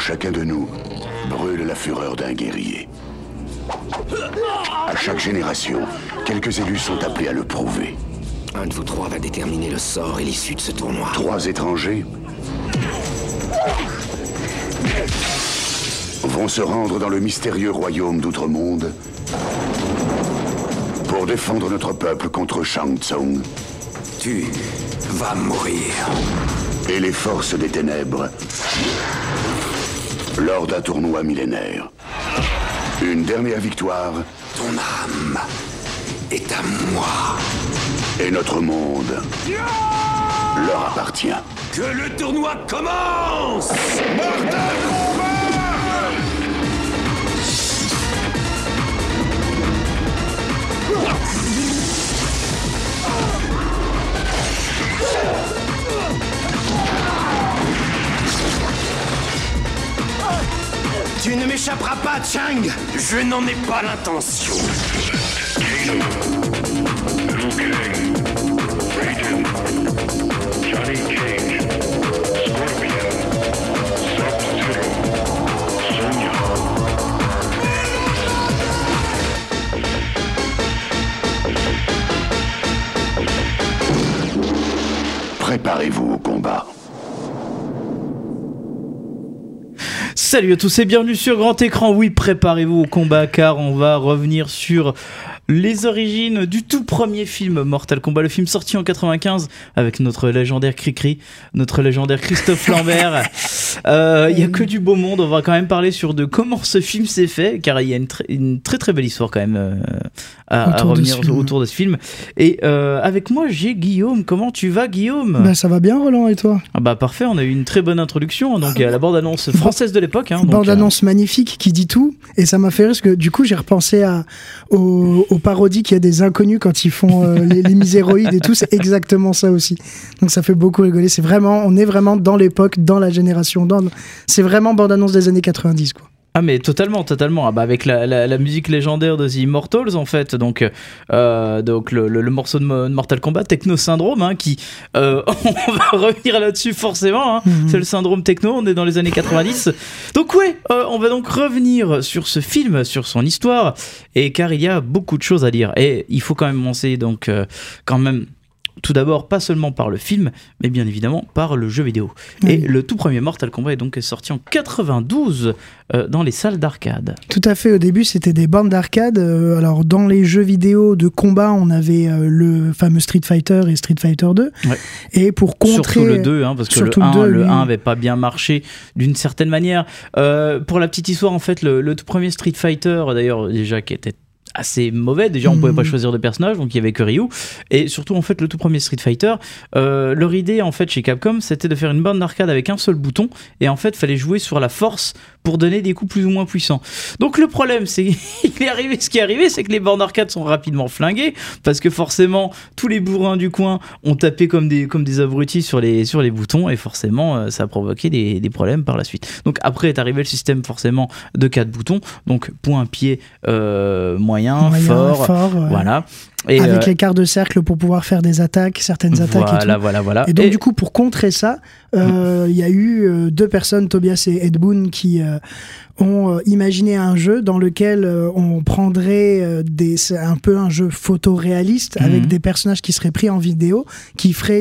chacun de nous brûle la fureur d'un guerrier. À chaque génération, quelques élus sont appelés à le prouver. Un de vous trois va déterminer le sort et l'issue de ce tournoi. 3 étrangers vont se rendre dans le mystérieux royaume d'Outre-Monde pour défendre notre peuple contre Shang Tsung Tu vas mourir. et les forces des ténèbres lors d'un tournoi millénaire. Une dernière victoire Ton âme est à moi. et notre monde leur appartient. Que le tournoi commence! Mortal Kombat! Tu ne m'échapperas pas, Chang! Je n'en ai pas l'intention. Kano, Liu Kang, Raiden, Johnny Cage, Scorpion, Sub-Zero, Sonya. Préparez-vous au combat. Salut à tous et bienvenue sur Grand Écran. Oui, préparez-vous au combat car on va revenir sur les origines du tout premier film Mortal Kombat, le film sorti en 95 avec notre légendaire Cricri, notre légendaire Christophe Lambert. Il y a que du beau monde. On va quand même parler de comment ce film s'est fait, car il y a une très très belle histoire quand même à revenir autour de ce film. Et avec moi j'ai Guillaume. Comment tu vas, Guillaume? Bah ça va bien, Roland, et toi? Ah bah parfait, on a eu une très bonne introduction. Donc il y a la bande-annonce française de l'époque. Bande-annonce magnifique qui dit tout, et ça m'a fait rire parce que du coup j'ai repensé aux parodies qu'il y a des inconnus quand ils font les miséroïdes et tout. C'est exactement ça aussi. Donc ça fait beaucoup rigoler. On est vraiment dans l'époque, dans la génération. C'est vraiment bande-annonce des années 90, quoi. Ah mais totalement. Ah bah avec la musique légendaire de The Immortals en fait, donc le morceau de Mortal Kombat, Techno Syndrome, hein, qui on va revenir là-dessus forcément, hein. C'est le syndrome techno, on est dans les années 90. Donc ouais, on va donc revenir sur ce film, sur son histoire, et car il y a beaucoup de choses à dire, et il faut quand même commencer donc quand même tout d'abord, pas seulement par le film, mais bien évidemment par le jeu vidéo. Oui. Et le tout premier Mortal Kombat est donc sorti en 92 dans les salles d'arcade. Tout à fait, au début c'était des bandes d'arcade. Alors dans les jeux vidéo de combat, on avait le fameux Street Fighter et Street Fighter 2. Ouais. Et pour contrer... Surtout le 2, hein, parce que le 1 avait pas bien marché d'une certaine manière. Pour la petite histoire, en fait, le tout premier Street Fighter, d'ailleurs déjà qui était assez mauvais, déjà on pouvait pas choisir de personnage, donc il y avait que Ryu, et surtout en fait le tout premier Street Fighter, leur idée en fait chez Capcom c'était de faire une bande d'arcade avec un seul bouton, et en fait fallait jouer sur la force pour donner des coups plus ou moins puissants. Donc le problème c'est ce qui est arrivé, c'est que les bandes d'arcade sont rapidement flinguées, parce que forcément tous les bourrins du coin ont tapé comme des abrutis sur les boutons, et forcément ça a provoqué des problèmes par la suite. Donc après est arrivé le système forcément de 4 boutons, donc point, pied, moyen, fort, ouais. Voilà. Et avec l'écart de cercle pour pouvoir faire des attaques, certaines attaques et tout. Voilà. Et donc du coup, pour contrer ça, il y a eu 2 personnes, Tobias et Ed Boon, qui ont imaginé un jeu dans lequel on prendrait un peu un jeu photoréaliste avec des personnages qui seraient pris en vidéo, qui feraient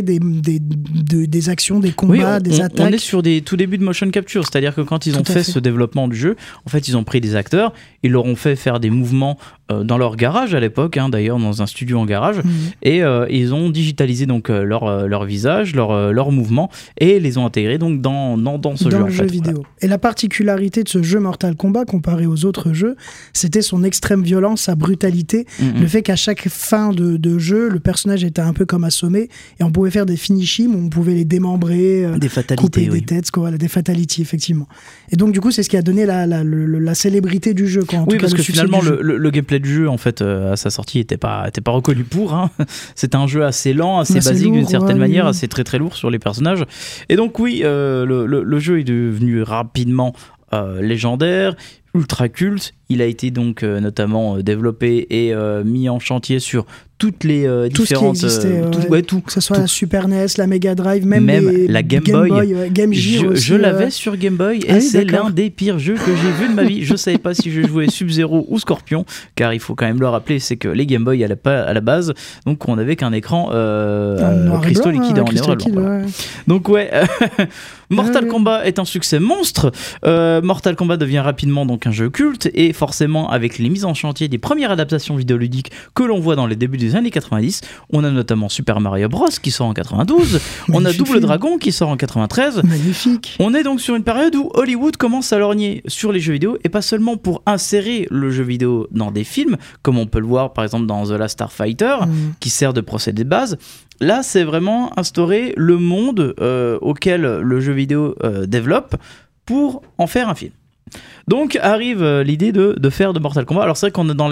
des actions, des combats, des attaques. On est sur des tout débuts de motion capture, c'est-à-dire que quand ils ont fait ce développement du jeu, en fait, ils ont pris des acteurs, ils leur ont fait faire des mouvements dans leur garage à l'époque, hein, d'ailleurs dans un studio en garage, et ils ont digitalisé donc leur visage, leurs mouvements, et les ont intégrés donc dans ce jeu. Dans le jeu vidéo. Voilà. Et la particularité de ce jeu Mortal Kombat comparé aux autres jeux, c'était son extrême violence, sa brutalité, le fait qu'à chaque fin de jeu, le personnage était un peu comme assommé, et on pouvait faire des finishing où on pouvait les démembrer, des fatalités, couper des têtes, des fatalities effectivement. Et donc du coup c'est ce qui a donné la célébrité du jeu, quoi. Oui, parce que finalement le gameplay du jeu en fait à sa sortie était pas reconnu pour, hein. C'était un jeu assez lent, assez basique d'une certaine manière, assez très très lourd sur les personnages, et donc oui, le jeu est devenu rapidement légendaire, ultra culte. Il a été donc notamment développé et mis en chantier sur toutes les tout différentes ce qui existait, tout, que ce soit tout. la Super NES, la Mega Drive, même la Game Boy, Game Gear aussi, je l'avais sur Game Boy et oui, c'est d'accord. l'un des pires jeux que j'ai vu de ma vie. Je savais pas si je jouais Sub-Zero ou Scorpion, car il faut quand même le rappeler, c'est que les Game Boy à la base, donc on n'avait qu'un écran cristaux liquides en noir et blanc. Voilà. Donc Mortal Kombat est un succès monstre. Mortal Kombat devient rapidement donc un jeu culte, et forcément avec les mises en chantier des premières adaptations vidéoludiques que l'on voit dans les débuts des années 90, on a notamment Super Mario Bros qui sort en 92, on a Double Dragon qui sort en 93. Magnifique. On est donc sur une période où Hollywood commence à lorgner sur les jeux vidéo, et pas seulement pour insérer le jeu vidéo dans des films, comme on peut le voir par exemple dans The Last Starfighter, qui sert de procédé de base. Là, c'est vraiment instaurer le monde auquel le jeu vidéo développe pour en faire un film. Donc arrive l'idée de faire de Mortal Kombat. Alors c'est vrai qu'on est dans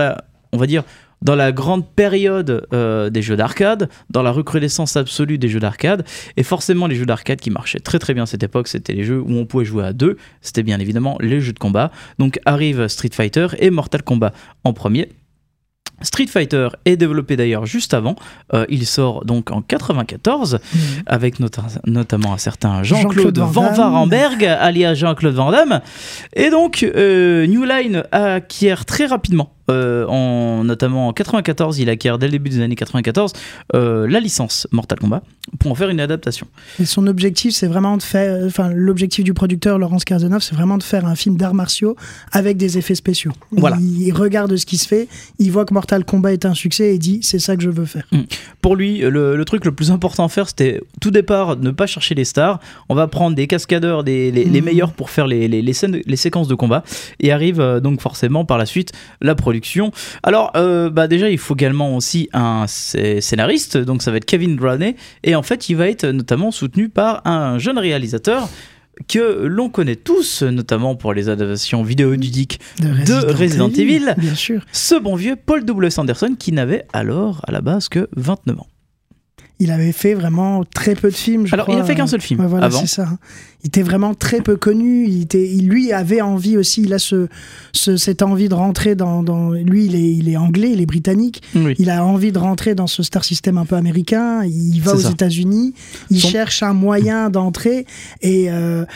la grande période des jeux d'arcade, dans la recrudescence absolue des jeux d'arcade, et forcément les jeux d'arcade qui marchaient très très bien à cette époque, c'était les jeux où on pouvait jouer à deux, c'était bien évidemment les jeux de combat. Donc arrive Street Fighter et Mortal Kombat en premier. Street Fighter est développé d'ailleurs juste avant, il sort donc en 94 avec notamment un certain Jean-Claude Van Varenberg alias Jean-Claude Van Damme, et donc New Line acquiert très rapidement notamment en 94, il acquiert dès le début des années 94 la licence Mortal Kombat pour en faire une adaptation. Et son objectif, c'est vraiment de faire, l'objectif du producteur Laurence Carzenoff, c'est vraiment de faire un film d'arts martiaux avec des effets spéciaux. Voilà. Il regarde ce qui se fait, il voit que Mortal Kombat est un succès et dit c'est ça que je veux faire. Pour lui, le truc le plus important à faire, c'était tout départ ne pas chercher les stars. On va prendre des cascadeurs, les meilleurs pour faire les scènes, les séquences de combat, et arrive donc forcément par la suite la production. Alors déjà il faut également aussi un scénariste, donc ça va être Kevin Draney, et en fait il va être notamment soutenu par un jeune réalisateur que l'on connaît tous, notamment pour les adaptations vidéoludiques de Resident Evil, bien sûr. Ce bon vieux Paul W. Anderson, qui n'avait alors à la base que 29 ans. Il avait fait vraiment très peu de films, je crois. Il a fait qu'un seul film voilà, avant. C'est ça. Il était vraiment très peu connu. Lui avait envie aussi. Il a cette envie de rentrer dans. Lui, il est anglais, il est britannique. Oui. Il a envie de rentrer dans ce star system un peu américain. Il va aux États-Unis. Il cherche un moyen d'entrer, et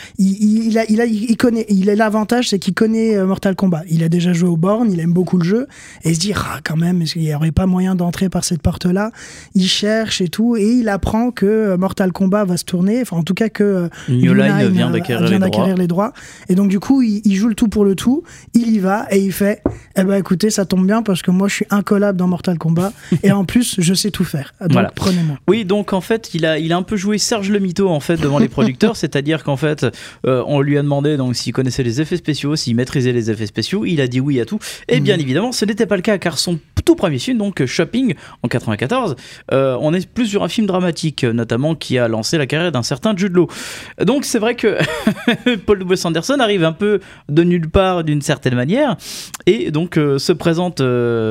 il connaît. L'avantage, c'est qu'il connaît Mortal Kombat. Il a déjà joué au Bourne. Il aime beaucoup le jeu, et il se dit quand même, est-ce qu'il n'y aurait pas moyen d'entrer par cette porte-là? Il cherche et tout. Et il apprend que Mortal Kombat va se tourner, enfin en tout cas que New Line vient d'acquérir les droits. Et donc du coup, il joue le tout pour le tout, il y va et il fait écoutez, ça tombe bien parce que moi je suis incollable dans Mortal Kombat et en plus je sais tout faire. Donc voilà. Prenez-moi. Oui, donc en fait, il a un peu joué Serge le Mito en fait devant les producteurs, c'est-à-dire qu'en fait, on lui a demandé donc s'il connaissait les effets spéciaux, s'il maîtrisait les effets spéciaux, il a dit oui à tout. Et bien évidemment, ce n'était pas le cas, car son tout premier film, donc Shopping en 94, on est plus sur un film dramatique, notamment qui a lancé la carrière d'un certain Jude Law. Donc c'est vrai que Paul W. Anderson arrive un peu de nulle part d'une certaine manière, et donc se présente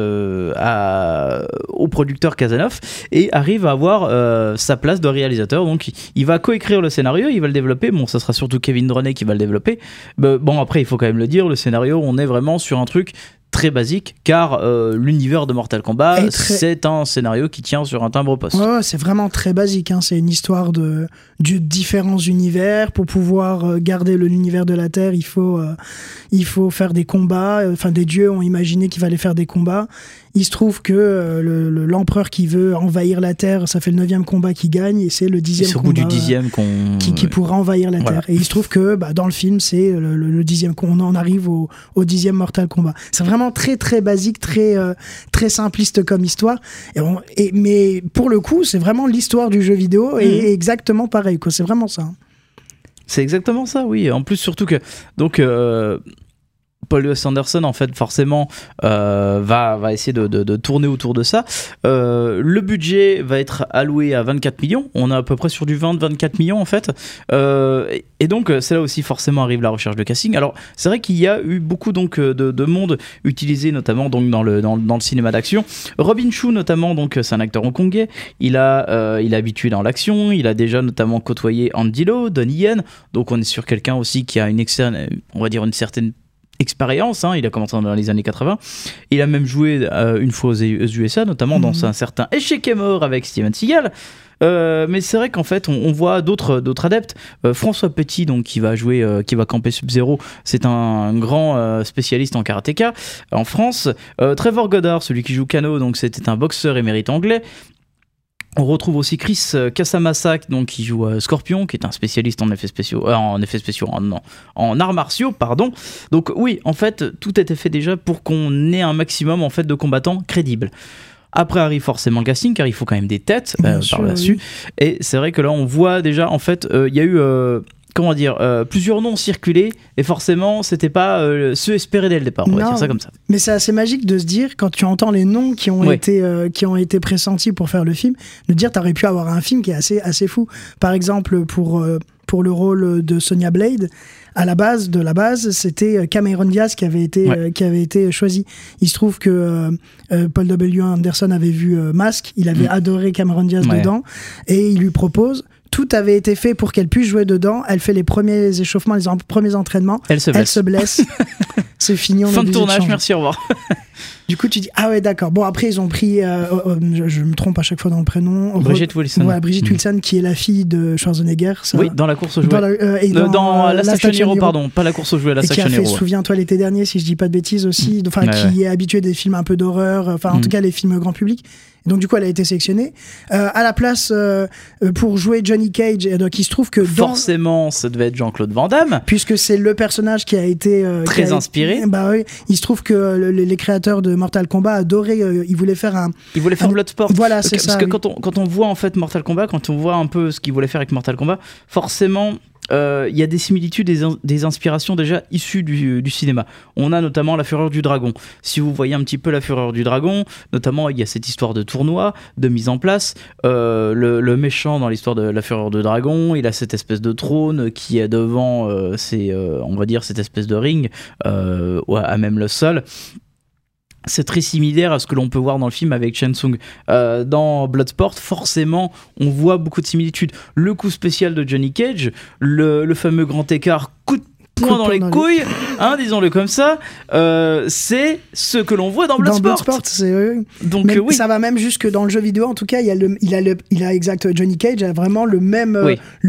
au producteur Carzenoff et arrive à avoir sa place de réalisateur. Donc il va coécrire le scénario, il va le développer. Bon, ça sera surtout Kevin Draney qui va le développer. Bon, après il faut quand même le dire, le scénario, on est vraiment sur un truc très basique, car l'univers de Mortal Kombat, c'est un scénario qui tient sur un timbre-poste. Ouais, c'est vraiment très basique, hein. C'est une histoire de différents univers. Pour pouvoir garder l'univers de la Terre, il faut faire des combats. Enfin, des dieux ont imaginé qu'il fallait faire des combats. Il se trouve que l'empereur qui veut envahir la Terre, ça fait le 9e combat qui gagne, et c'est le 10e combat. C'est au bout du 10e qui pourra envahir la Terre. Et il se trouve que dans le film, c'est le 10e, on en arrive au 10e Mortal Kombat. C'est vraiment très très basique, très simpliste comme histoire. Mais pour le coup, c'est vraiment l'histoire du jeu vidéo, et exactement pareil, quoi. C'est vraiment ça. C'est exactement ça, oui. En plus, surtout que donc Paul W. Anderson, en fait, forcément, va essayer de tourner autour de ça. Le budget va être alloué à 24 millions. On est à peu près sur du 20-24 millions, en fait. Et donc, c'est là aussi, forcément, arrive la recherche de casting. Alors, c'est vrai qu'il y a eu beaucoup donc, de monde utilisé, notamment donc, dans le cinéma d'action. Robin Shou, notamment, donc, c'est un acteur hongkongais. Il est habitué dans l'action. Il a déjà, notamment, côtoyé Andy Lau, Donnie Yen. Donc, on est sur quelqu'un aussi qui a une certaine expérience, il a commencé dans les années 80, il a même joué une fois aux USA, notamment dans un certain Échec est mort avec Steven Seagal. Mais c'est vrai qu'en fait on voit d'autres adeptes. François Petit, donc qui va camper Sub-Zero, c'est un grand spécialiste en karatéka en France. Trevor Goddard, celui qui joue Kano, donc c'était un boxeur émérite anglais. On retrouve aussi Chris Casamassa, donc qui joue Scorpion, qui est un spécialiste en arts martiaux, pardon. Donc oui, en fait, tout était fait déjà pour qu'on ait un maximum en fait de combattants crédibles. Après arrive forcément le casting, car il faut quand même des têtes par là-dessus. Oui. Et c'est vrai que là, on voit déjà, en fait, il y a eu plusieurs noms circulés, et forcément c'était pas ceux espérés dès le départ, on va dire ça comme ça. Mais c'est assez magique de se dire, quand tu entends les noms qui ont été pressentis pour faire le film, de dire t'aurais pu avoir un film qui est assez fou. Par exemple, pour le rôle de Sonya Blade, à la base, c'était Cameron Diaz qui avait été choisi. Il se trouve que Paul W. Anderson avait vu Mask, il avait adoré Cameron Diaz dedans, et il lui propose. Tout avait été fait pour qu'elle puisse jouer dedans. Elle fait les premiers échauffements, les premiers entraînements. Elle se blesse. C'est fini. Fin de tournage, merci, au revoir. Du coup, tu dis, ah ouais, d'accord. Bon, après, ils ont pris, je me trompe à chaque fois dans le prénom. Brigitte Wilson. Ouais, Brigitte Wilson, qui est la fille de Schwarzenegger. Ça. Oui, dans la course aux jouets. Dans la Station Hero, pardon. Pas la course aux jouets, la Station Hero. Et qui a fait, souviens-toi, l'été dernier, si je dis pas de bêtises aussi. Enfin, qui est habituée des films un peu d'horreur. Enfin, en tout cas, les films grand public. Donc du coup elle a été sélectionnée à la place pour jouer Johnny Cage, et donc il se trouve que forcément ça devait être Jean-Claude Van Damme, puisque c'est le personnage qui a été très inspiré. Bah oui, il se trouve que les créateurs de Mortal Kombat adoraient, ils voulaient faire Bloodsport. Voilà, c'est ça. Parce que quand on voit en fait Mortal Kombat, quand on voit un peu ce qu'ils voulaient faire avec Mortal Kombat, forcément il y a des similitudes, des inspirations déjà issues du cinéma. On a notamment La Fureur du Dragon. Si vous voyez un petit peu La Fureur du Dragon, notamment il y a cette histoire de tournoi, de mise en place. Le méchant dans l'histoire de La Fureur du Dragon, il a cette espèce de trône qui est devant on va dire cette espèce de ring à même le sol. C'est très similaire à ce que l'on peut voir dans le film avec Shang Tsung. Dans Bloodsport, forcément, on voit beaucoup de similitudes. Le coup spécial de Johnny Cage, le fameux grand écart, coup de poing dans les couilles, disons-le comme ça, c'est ce que l'on voit dans Bloodsport. Donc mais ça va même jusque dans le jeu vidéo. En tout cas, il a exact. Johnny Cage a vraiment le même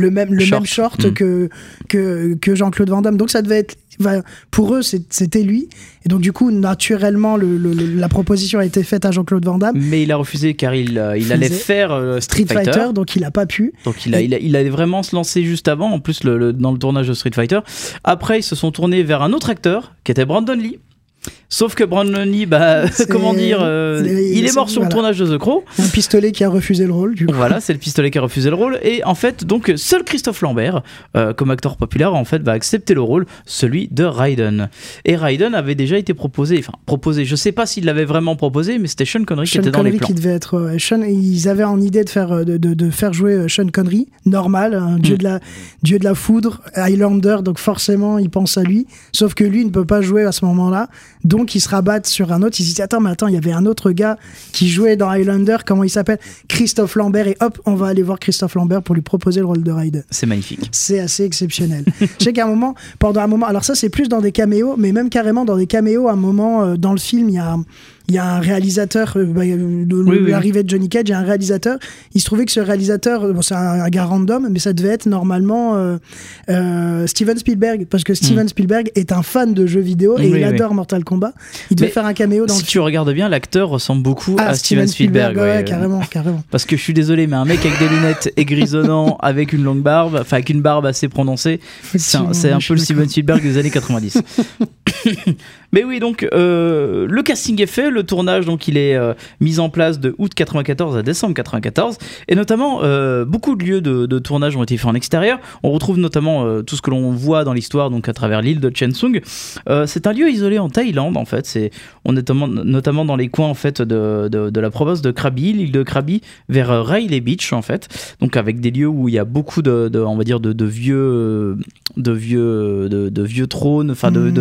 short que Jean-Claude Van Damme. Donc ça devait être. Pour eux, c'était lui. Et donc, du coup, naturellement, la proposition a été faite à Jean-Claude Van Damme. Mais il a refusé car il allait faire Street Fighter. Donc, il n'a pas pu. Donc, il allait vraiment se lancer juste avant, en plus, dans le tournage de Street Fighter. Après, ils se sont tournés vers un autre acteur, qui était Brandon Lee. Sauf que Brandon Lee, comment dire, il est mort sur le tournage de The Crow. Un pistolet qui a refusé le rôle, du coup. Voilà, c'est le pistolet qui a refusé le rôle. Et en fait, donc, seul Christophe Lambert, comme acteur populaire, en fait, va accepter le rôle, celui de Raiden. Et Raiden avait déjà été proposé, je sais pas s'il l'avait vraiment proposé, mais c'était Sean Connery qui était dans les plans. Qui devait être, ils avaient en idée de faire jouer Sean Connery, normal, un dieu de la foudre, Highlander, donc forcément, ils pensent à lui. Sauf que lui, il ne peut pas jouer à ce moment-là. Donc ils se rabattent sur un autre, ils se disent attends, il y avait un autre gars qui jouait dans Highlander, comment il s'appelle? Christophe Lambert, et hop, on va aller voir Christophe Lambert pour lui proposer le rôle de Raiden. C'est magnifique. C'est assez exceptionnel. Je sais qu'à un moment, alors ça c'est plus dans des caméos, mais même carrément dans des caméos, à un moment dans le film, il y a un réalisateur, l'arrivée de Johnny Cage, il y a un réalisateur. Il se trouvait que ce réalisateur, c'est un gars random, mais ça devait être normalement Steven Spielberg, parce que Steven Spielberg est un fan de jeux vidéo et il adore Mortal Kombat. Il devait faire un caméo dans le film. Si tu regardes bien, l'acteur ressemble beaucoup à Steven Spielberg. Ouais, carrément. Parce que je suis désolé, mais un mec avec des lunettes et grisonnant, avec une longue barbe, enfin avec une barbe assez prononcée, c'est un peu le Steven Spielberg des années 90. Mais oui, donc le casting est fait, le tournage donc il est mis en place de août 94 à décembre 94, et notamment beaucoup de lieux de tournage ont été faits en extérieur. On retrouve notamment tout ce que l'on voit dans l'histoire donc à travers l'île de Chensung. C'est un lieu isolé en Thaïlande en fait. On est notamment dans les coins en fait de la province de Krabi, l'île de Krabi, vers Railay Beach en fait. Donc avec des lieux où il y a beaucoup on va dire de vieux trônes, enfin de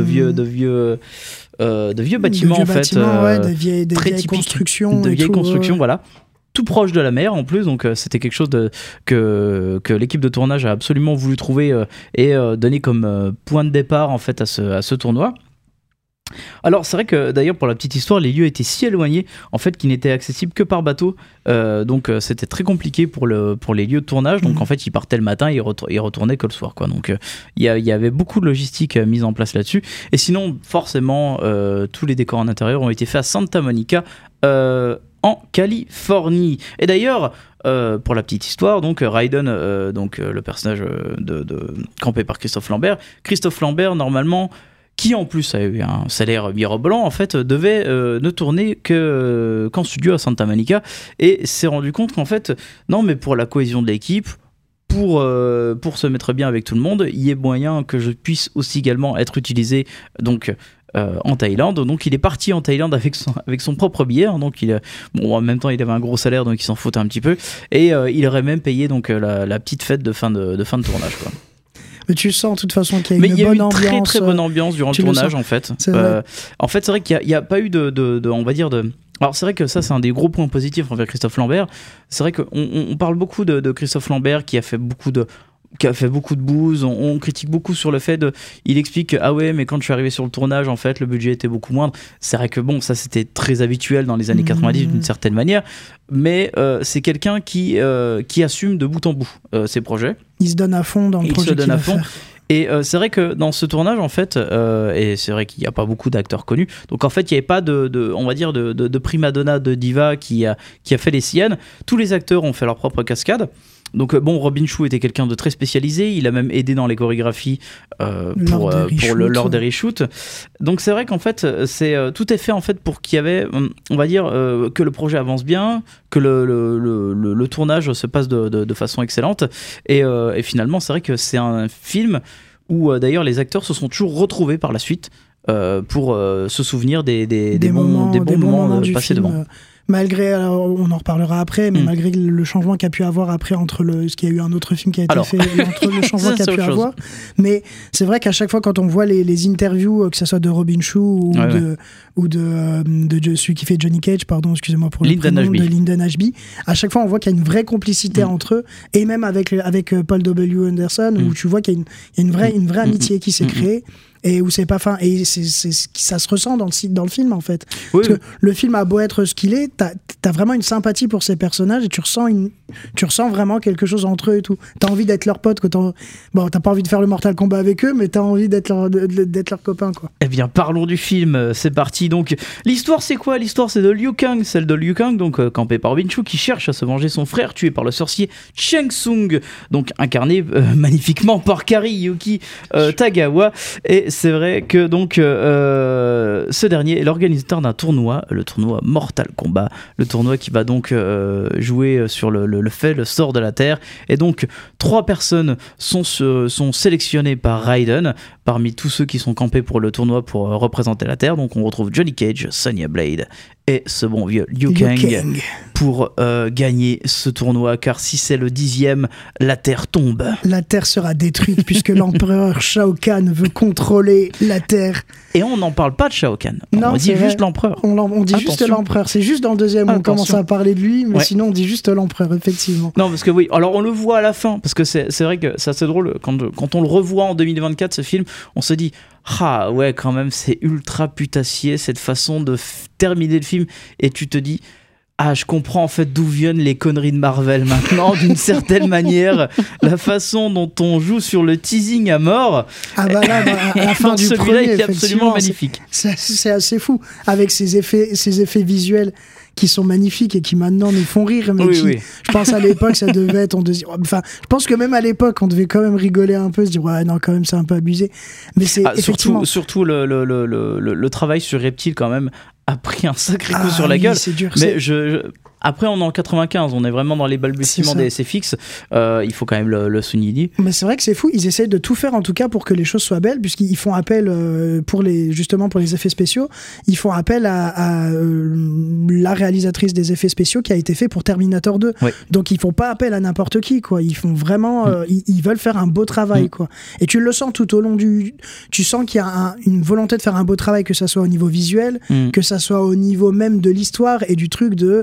vieux bâtiments en fait, des vieilles constructions, voilà, tout proche de la mer en plus, donc c'était quelque chose que l'équipe de tournage a absolument voulu trouver et donner comme point de départ en fait à ce tournoi. Alors c'est vrai que d'ailleurs pour la petite histoire, les lieux étaient si éloignés en fait qu'ils n'étaient accessibles que par bateau, donc c'était très compliqué pour les lieux de tournage. Donc en fait ils partaient le matin et ils retournaient que le soir, quoi. Donc il y avait beaucoup de logistique mise en place là-dessus. Et sinon forcément tous les décors en intérieur ont été faits à Santa Monica en Californie. Et d'ailleurs pour la petite histoire, donc Raiden, le personnage campé par Christophe Lambert normalement, qui en plus a eu un salaire mirobolant, en fait, devait ne tourner qu'en studio à Santa Monica, et s'est rendu compte qu'en fait, non, mais pour la cohésion de l'équipe, pour se mettre bien avec tout le monde, il y a moyen que je puisse aussi également être utilisé donc en Thaïlande. Donc il est parti en Thaïlande avec son propre billet, hein. Donc en même temps il avait un gros salaire, donc il s'en foutait un petit peu, et il aurait même payé donc la petite fête de fin de tournage, quoi. Mais tu sens de toute façon qu'il y a une bonne ambiance. Très très bonne ambiance durant le tournage, en fait. En fait, c'est vrai qu'il n'y a pas eu on va dire de... Alors c'est vrai que ça c'est un des gros points positifs envers Christophe Lambert. C'est vrai qu'on parle beaucoup de Christophe Lambert qui a fait beaucoup de bouse, on critique beaucoup sur le fait il explique que, ah ouais, mais quand je suis arrivé sur le tournage, en fait le budget était beaucoup moindre. C'est vrai que bon, ça c'était très habituel dans les années 90 d'une certaine manière, mais c'est quelqu'un qui assume de bout en bout ses projets. Il se donne à fond dans le projet qu'il va faire. Et c'est vrai que dans ce tournage, en fait, et c'est vrai qu'il n'y a pas beaucoup d'acteurs connus, donc en fait il n'y avait pas on va dire de prima donna, de diva qui a fait les siennes. Tous les acteurs ont fait leur propre cascade. Donc bon, Robin Shou était quelqu'un de très spécialisé, il a même aidé dans les chorégraphies lors des reshoots. Donc c'est vrai qu'en fait tout est fait en fait pour qu'il y avait, on va dire, que le projet avance bien, que le tournage se passe de façon excellente, et finalement c'est vrai que c'est un film où d'ailleurs les acteurs se sont toujours retrouvés par la suite pour se souvenir des bons moments passés devant. Malgré, alors on en reparlera après, mais malgré le changement qu'il y a pu avoir après ce qu'il y a eu un autre film qui a été fait, entre le changement qu'il y a pu avoir. Mais c'est vrai qu'à chaque fois quand on voit les interviews, que ce soit de Robin Shou ou de celui qui fait Johnny Cage, pardon, excusez-moi pour le prénom, de Lyndon Ashby, à chaque fois on voit qu'il y a une vraie complicité entre eux, et même avec Paul W. Anderson, où tu vois qu'il y a une vraie amitié qui s'est créée. Et où c'est pas fin, et ça se ressent dans le film, en fait. Parce que le film a beau être ce qu'il est, t'as vraiment une sympathie pour ces personnages, et tu ressens vraiment quelque chose entre eux et tout. T'as envie d'être leur pote, t'as pas envie de faire le Mortal Kombat avec eux, mais t'as envie d'être leur copain, quoi. Eh bien, parlons du film, c'est parti. Donc, l'histoire c'est quoi ? L'histoire c'est de Liu Kang, celle de Liu Kang, donc campé par Robin Shou, qui cherche à se venger son frère tué par le sorcier Shang Tsung, donc incarné magnifiquement par Kariyuki Tagawa. Et c'est vrai que donc ce dernier est l'organisateur d'un tournoi, le tournoi Mortal Kombat, le tournoi qui va donc jouer sur le sort de la Terre. Et donc 3 personnes sont sélectionnées par Raiden parmi tous ceux qui sont campés pour le tournoi pour représenter la Terre. Donc on retrouve Johnny Cage, Sonya Blade et ce bon vieux Liu Kang pour gagner ce tournoi, car si c'est le 10e, la Terre tombe. La Terre sera détruite puisque l'empereur Shao Kahn veut contrôler la Terre. Et on n'en parle pas de Shao Kahn. On dit juste l'empereur. On dit juste l'empereur. C'est juste dans le 2e on commence à parler de lui, mais sinon on dit juste l'empereur, effectivement. Non, parce que oui, alors on le voit à la fin, parce que c'est vrai que c'est assez drôle, quand on le revoit en 2024, ce film, on se dit, ah ouais, quand même, c'est ultra putassier cette façon de terminer le film, et tu te dis, ah, je comprends en fait d'où viennent les conneries de Marvel maintenant, d'une certaine manière, la façon dont on joue sur le teasing à mort. Ah bah là, à la fin du premier, il est absolument magnifique. C'est assez fou, avec ces effets visuels qui sont magnifiques et qui maintenant nous font rire, mais je pense à l'époque ça devait être, je pense que même à l'époque on devait quand même rigoler un peu, se dire ouais non quand même c'est un peu abusé, mais c'est effectivement... surtout le travail sur Reptile quand même a pris un sacré coup sur la gueule, c'est dur, mais après on est en 95, on est vraiment dans les balbutiements des SFX, il faut quand même le souligner. Mais c'est vrai que c'est fou, ils essayent de tout faire en tout cas pour que les choses soient belles, puisqu'ils font appel pour les effets spéciaux, ils font appel à la réalisatrice des effets spéciaux qui a été fait pour Terminator 2. Oui. Donc ils font pas appel à n'importe qui, quoi. Ils font vraiment ils veulent faire un beau travail, quoi. Et tu le sens tout au long tu sens qu'il y a une volonté de faire un beau travail, que ça soit au niveau visuel, que ça soit au niveau même de l'histoire et du truc de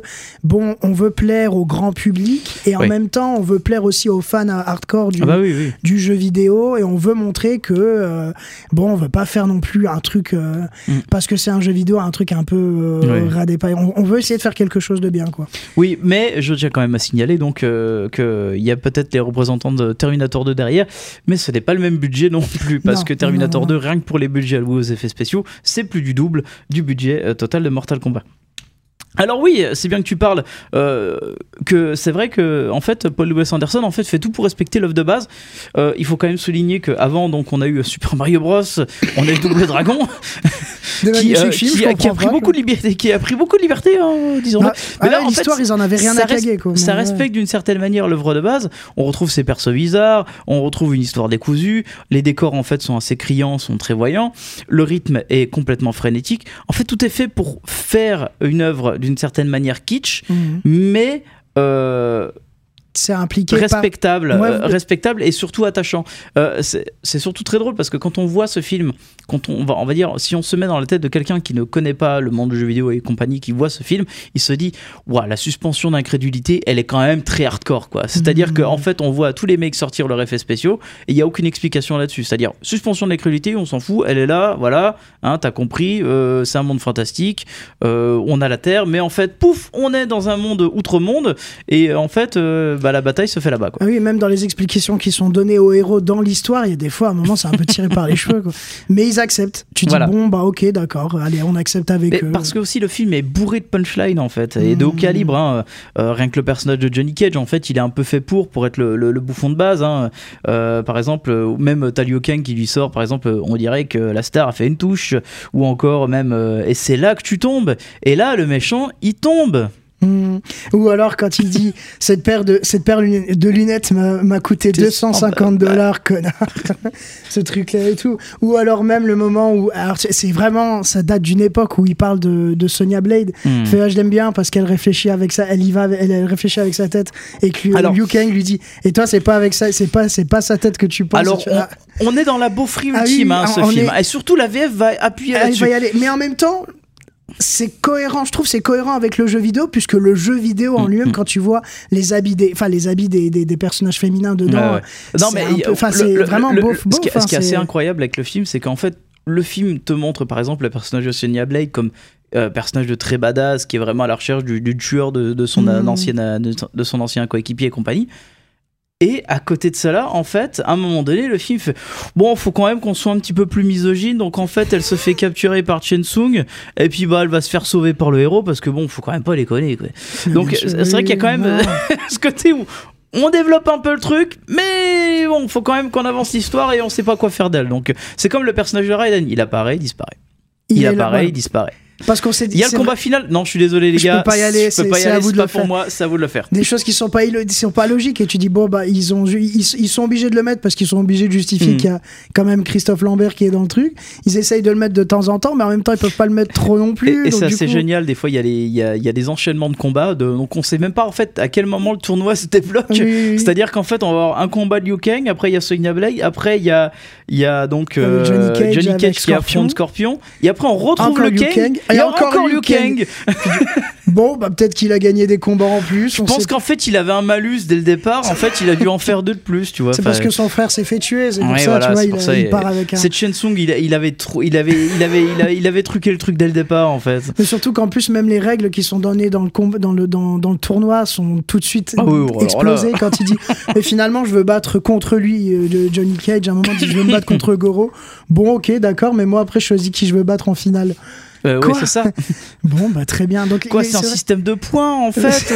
bon, on veut plaire au grand public et en même temps, on veut plaire aussi aux fans hardcore du jeu vidéo, et on veut montrer que bon, on veut pas faire non plus un truc parce que c'est un jeu vidéo, un truc un peu radépaillé. On veut essayer de faire quelque chose de bien, quoi. Oui, mais je tiens quand même à signaler donc qu'il y a peut-être les représentants de Terminator 2 derrière, mais ce n'est pas le même budget non plus, parce que Terminator 2, rien que pour les budgets alloués aux effets spéciaux, c'est plus du double du budget total de Mortal Kombat. Alors oui, c'est bien que tu parles que c'est vrai que en fait Paul W.S. Anderson en fait fait tout pour respecter l'œuvre de base. Il faut quand même souligner qu'avant donc on a eu Super Mario Bros, on a eu Double Dragon qui a pris beaucoup de liberté, disons. Mais là, l'histoire, ils en avaient rien à caguer, quoi. Ça respecte d'une certaine manière l'œuvre de base. On retrouve ces persos bizarres, on retrouve une histoire décousue, les décors en fait sont assez criants, sont très voyants, le rythme est complètement frénétique. En fait, tout est fait pour faire une œuvre d'une certaine manière kitsch, mais c'est impliqué respectable, respectable et surtout attachant. C'est surtout très drôle parce que quand on voit ce film, quand on va dire, si on se met dans la tête de quelqu'un qui ne connaît pas le monde du jeu vidéo et compagnie, qui voit ce film, il se dit ouah, la suspension d'incrédulité, elle est quand même très hardcore, quoi. C'est-à-dire qu'en fait, on voit tous les mecs sortir leurs effets spéciaux et il n'y a aucune explication là-dessus. C'est-à-dire, suspension d'incrédulité, on s'en fout, elle est là, voilà, hein, t'as compris, c'est un monde fantastique, on a la Terre, mais en fait, pouf, on est dans un monde outre-monde et en fait, la bataille se fait là-bas, quoi. Oui, même dans les explications qui sont données aux héros dans l'histoire, il y a des fois, à un moment, c'est un peu tiré par les cheveux, quoi. Mais ils acceptent. Tu dis bon, bah ok, d'accord, allez, on accepte avec eux. Parce que aussi le film est bourré de punchline en fait, et de haut calibre. Hein. Rien que le personnage de Johnny Cage, en fait, il est un peu fait pour être le bouffon de base. Hein. Par exemple, même t'as Liu Kang qui lui sort, par exemple, on dirait que la star a fait une touche, ou encore même, et c'est là que tu tombes. Et là, le méchant, il tombe. Ou alors quand il dit cette paire de lunettes m'a coûté $250, connard. Ce truc là et tout. Ou alors même le moment où, alors c'est vraiment, ça date d'une époque où il parle de Sonya Blade. Fait, je l'aime bien parce qu'elle réfléchit avec ça, elle réfléchit avec sa tête, et que Liu Kang lui dit, et toi c'est pas avec ça, c'est pas sa tête que tu penses. Alors on est dans la beaufrie ultime, ce film, et surtout la VF va appuyer là-dessus. Elle va y aller, mais en même temps c'est cohérent, je trouve, c'est cohérent avec le jeu vidéo, puisque le jeu vidéo en lui-même, quand tu vois les habits des personnages féminins dedans, c'est vraiment beau. Ce qui est assez incroyable avec le film, c'est qu'en fait, le film te montre par exemple le personnage de Sonya Blade comme personnage de très badass, qui est vraiment à la recherche du tueur de son ancien coéquipier et compagnie. Et à côté de cela, en fait, à un moment donné, le film fait bon, faut quand même qu'on soit un petit peu plus misogyne. Donc en fait, elle se fait capturer par Chen Sung, et puis elle va se faire sauver par le héros, parce que bon, faut quand même pas déconner, quoi. Donc c'est vrai qu'il y a quand même ce côté où on développe un peu le truc, mais bon, faut quand même qu'on avance l'histoire et on sait pas quoi faire d'elle. Donc c'est comme le personnage de Raiden, il apparaît, il disparaît. Il apparaît, il disparaît. Parce qu'on s'est dit, il y a le combat final. Non, je suis désolé les gars. Je peux pas y aller. C'est à vous de le faire. Pour moi, c'est à vous de le faire. Des choses qui sont pas logiques, et tu dis bon bah ils sont obligés de le mettre parce qu'ils sont obligés de justifier qu'il y a quand même Christophe Lambert qui est dans le truc. Ils essayent de le mettre de temps en temps, mais en même temps ils peuvent pas le mettre trop non plus. Et c'est assez génial. Des fois il y a des enchaînements de combats. Donc on sait même pas en fait à quel moment le tournoi se débloque. Oui. C'est-à-dire qu'en fait on va avoir un combat de Liu Kang, après il y a Sonya Blade, après il y a donc Johnny Cage qui affronte Scorpion, et après on retrouve le Kang. Il y a encore Liu Kang. Bon, bah peut-être qu'il a gagné des combats en plus. Je pense qu'en fait, il avait un malus dès le départ. En fait, il a dû en faire 2 de plus, tu vois. C'est parce que son frère s'est fait tuer. C'est pour ça, voilà, tu vois, il part avec un. C'est Chen Sung, il avait truqué le truc dès le départ, en fait. Mais surtout qu'en plus, même les règles qui sont données dans le tournoi sont tout de suite explosées quand il dit. Mais finalement, je veux battre contre lui, Johnny Cage. À un moment, il dit je veux me battre contre Goro. Bon, ok, d'accord, mais moi après, je choisis qui je veux battre en finale. Oui, c'est ça. Bon, bah très bien. Donc, c'est un système de points en fait.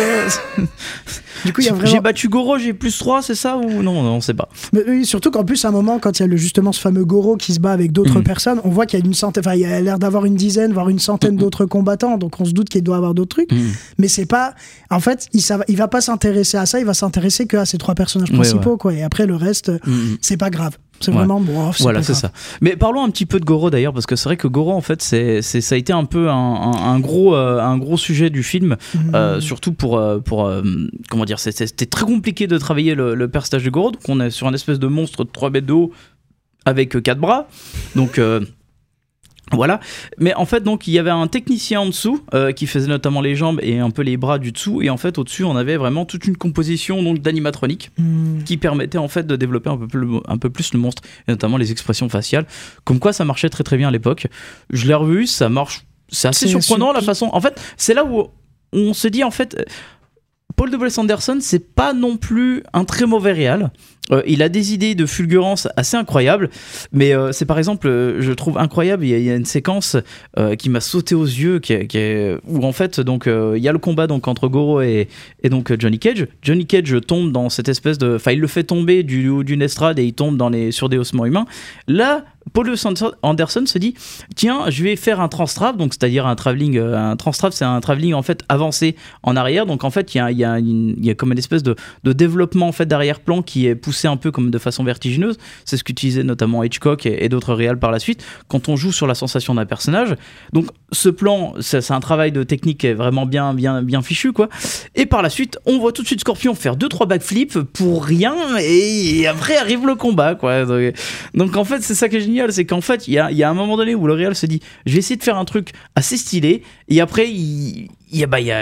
Du coup, il y a vraiment... J'ai battu Goro, j'ai +3, c'est ça ou non, on sait pas. Mais oui, surtout qu'en plus, à un moment, quand il y a justement ce fameux Goro qui se bat avec d'autres personnes, on voit qu'il y a une centaine, il y a l'air d'avoir une dizaine, voire une centaine d'autres combattants. Donc on se doute qu'il doit avoir d'autres trucs. Mais c'est pas. En fait, il va pas s'intéresser à ça, il va s'intéresser qu'à ces 3 personnages principaux, quoi. Et après, le reste, c'est pas grave. C'est vraiment bon. Voilà, c'est ça. Mais parlons un petit peu de Goro d'ailleurs, parce que c'est vrai que Goro, en fait, ça a été un peu un gros sujet du film, surtout pour comment dire, c'était très compliqué de travailler le personnage de Goro. Donc on est sur un espèce de monstre de 3 mètres de haut avec 4 bras. Donc Voilà, mais en fait donc il y avait un technicien en dessous qui faisait notamment les jambes et un peu les bras du dessous, et en fait au-dessus on avait vraiment toute une composition donc d'animatronique qui permettait en fait de développer un peu plus le monstre, et notamment les expressions faciales, comme quoi ça marchait très très bien à l'époque. Je l'ai revu, ça marche, c'est assez surprenant la façon, en fait c'est là où on se dit en fait Paul W.S. Anderson, c'est pas non plus un très mauvais réal. Il a des idées de fulgurance assez incroyables, mais c'est par exemple, je trouve incroyable, il y a une séquence qui m'a sauté aux yeux, où en fait donc il y a le combat donc entre Goro et donc Johnny Cage. Johnny Cage tombe dans cette espèce de, enfin il le fait tomber du haut d'une estrade et il tombe sur des ossements humains. Là, Paul W.S. Anderson se dit tiens, je vais faire un transtrave, donc c'est-à-dire un transtrave, c'est un travelling en fait avancé en arrière, donc en fait il y a comme une espèce de développement en fait d'arrière-plan qui est poussé un peu comme de façon vertigineuse. C'est ce qu'utilisait notamment Hitchcock et d'autres réals par la suite quand on joue sur la sensation d'un personnage. Donc ce plan, c'est un travail de technique qui est vraiment bien fichu quoi. Et par la suite on voit tout de suite Scorpion faire 2-3 backflips pour rien, et après arrive le combat quoi. Donc en fait c'est ça qui est génial, c'est qu'en fait il y a un moment donné où le réal se dit je vais essayer de faire un truc assez stylé, et après il y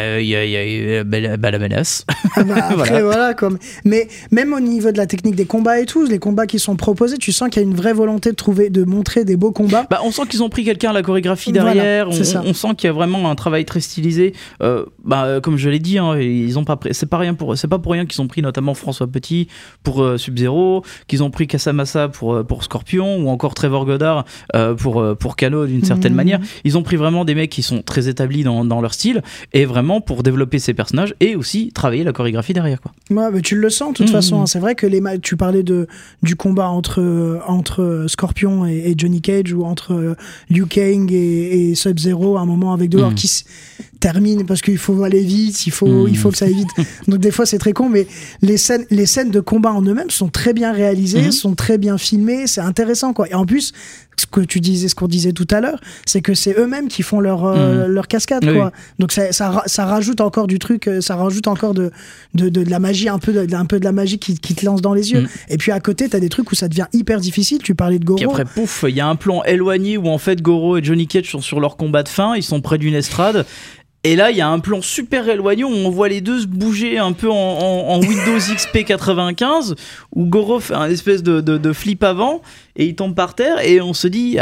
a la menace. Après, voilà, comme. Mais même au niveau de la technique des combats et tout, les combats qui sont proposés, tu sens qu'il y a une vraie volonté de montrer des beaux combats. On sent qu'ils ont pris quelqu'un à la chorégraphie derrière. Voilà, on sent qu'il y a vraiment un travail très stylisé. Comme je l'ai dit, hein, ils ont pas c'est pas pour rien qu'ils ont pris notamment François Petit pour Sub-Zero, qu'ils ont pris Casamassa pour Scorpion, ou encore Trevor Goddard pour Kano d'une certaine manière. Ils ont pris vraiment des mecs qui sont très établis dans leur style, et vraiment pour développer ces personnages et aussi travailler la chorégraphie derrière quoi. Ouais, mais tu le sens de toute façon, hein. C'est vrai que tu parlais du combat entre Scorpion et Johnny Cage, ou entre Liu Kang et Sub-Zero à un moment avec dehors qui termine parce qu'il faut aller vite, il faut que ça aille vite. Donc des fois c'est très con, mais les scènes de combat en eux-mêmes sont très bien réalisées, sont très bien filmées, c'est intéressant quoi. Et en plus ce qu'on disait tout à l'heure, c'est que c'est eux-mêmes qui font leur cascade quoi. Donc ça rajoute encore du truc, ça rajoute encore de la magie, un peu de la magie qui te lance dans les yeux. Et puis à côté t'as des trucs où ça devient hyper difficile. Tu parlais de Goro, puis après pouf, il y a un plan éloigné où en fait Goro et Johnny Cage sont sur leur combat de fin, ils sont près d'une estrade. Et là, il y a un plan super éloigné où on voit les deux se bouger un peu en Windows XP 95, où Goro fait un espèce de flip avant et il tombe par terre, et on se dit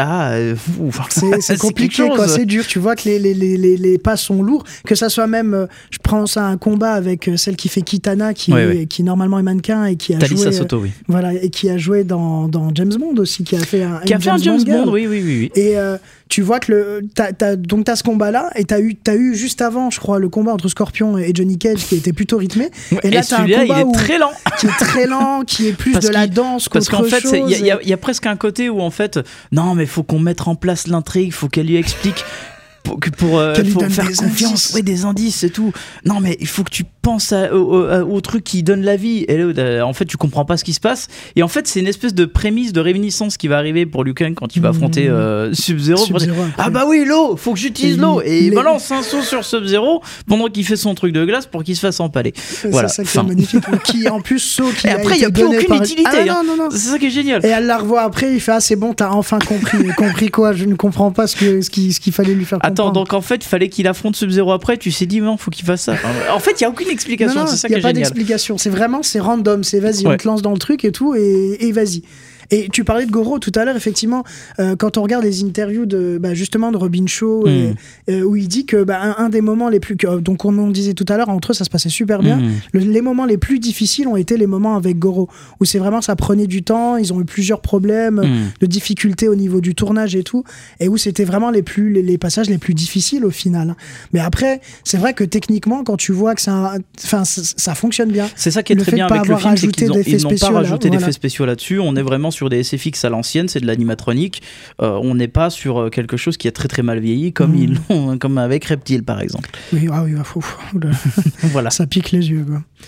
c'est compliqué quoi, c'est dur. Tu vois que les pas sont lourds, que ça soit même je prends ça un combat avec celle qui fait Kitana qui normalement est mannequin et qui a Talisa joué Soto, voilà, et qui a joué dans James Bond aussi, qui a fait un James Bond, oui. Et tu vois que t'as ce combat là, et t'as eu juste avant je crois le combat entre Scorpion et Johnny Cage qui était plutôt rythmé, et là t'as un combat qui est très lent, qui est plus de la danse qu'autre chose. Parce qu'en fait il y a presque un côté où en fait non mais faut qu'on mette en place l'intrigue, faut qu'elle lui explique faut faire confiance, des indices et tout. Non mais il faut que tu penses au truc qui donne la vie, et là, en fait tu comprends pas ce qui se passe, et en fait c'est une espèce de prémisse de réminiscence qui va arriver pour Liu Kang quand il va affronter Sub-Zero. Ah bah oui, l'eau, faut que j'utilise l'eau, et il balance un saut sur Sub-Zero pendant qu'il fait son truc de glace pour qu'il se fasse empaler. Voilà, c'est ça qui est magnifique. Qui en plus saut qui et après il y a plus aucune utilité. Non. C'est ça qui est génial. Et elle la revoit après, il fait c'est bon, t'as enfin compris quoi, je ne comprends pas ce qu'il fallait lui faire comprendre. Attends, donc en fait il fallait qu'il affronte Sub-Zero après, tu t'es dit non, faut qu'il fasse ça. En fait il y a aucune explication, c'est ça qui est génial. Il n'y a pas d'explication, c'est random, c'est vas-y, on te lance dans le truc et tout, et vas-y. Et tu parlais de Goro tout à l'heure, effectivement, quand on regarde les interviews justement de Robin Shaw, où il dit que un des moments les plus... donc comme on disait tout à l'heure, entre eux ça se passait super bien. Les moments les plus difficiles ont été les moments avec Goro, où c'est vraiment, ça prenait du temps, ils ont eu plusieurs problèmes de difficultés au niveau du tournage et tout, et où c'était vraiment les passages les plus difficiles au final. Mais après, c'est vrai que techniquement, quand tu vois que ça fonctionne bien. C'est ça qui est très bien avec le film, c'est qu'ils n'ont pas rajouté d'effets spéciaux là-dessus. On est vraiment sur des SFX à l'ancienne, c'est de l'animatronique. On n'est pas sur quelque chose qui est très très mal vieilli, comme avec Reptile par exemple. Oui, voilà. Voilà. Ça pique les yeux quoi.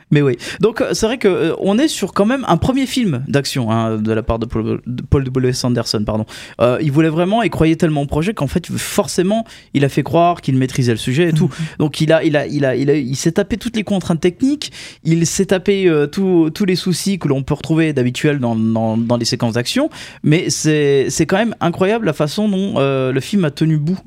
Mais oui. Donc c'est vrai que on est sur quand même un premier film d'action de la part de Paul W.S. Anderson. Pardon. Il voulait vraiment et croyait tellement au projet qu'en fait forcément il a fait croire qu'il maîtrisait le sujet et tout. Donc il s'est tapé toutes les contraintes techniques. Il s'est tapé tous les soucis que l'on peut retrouver d'habituel dans les séquences d'action. Mais c'est quand même incroyable la façon dont le film a tenu bout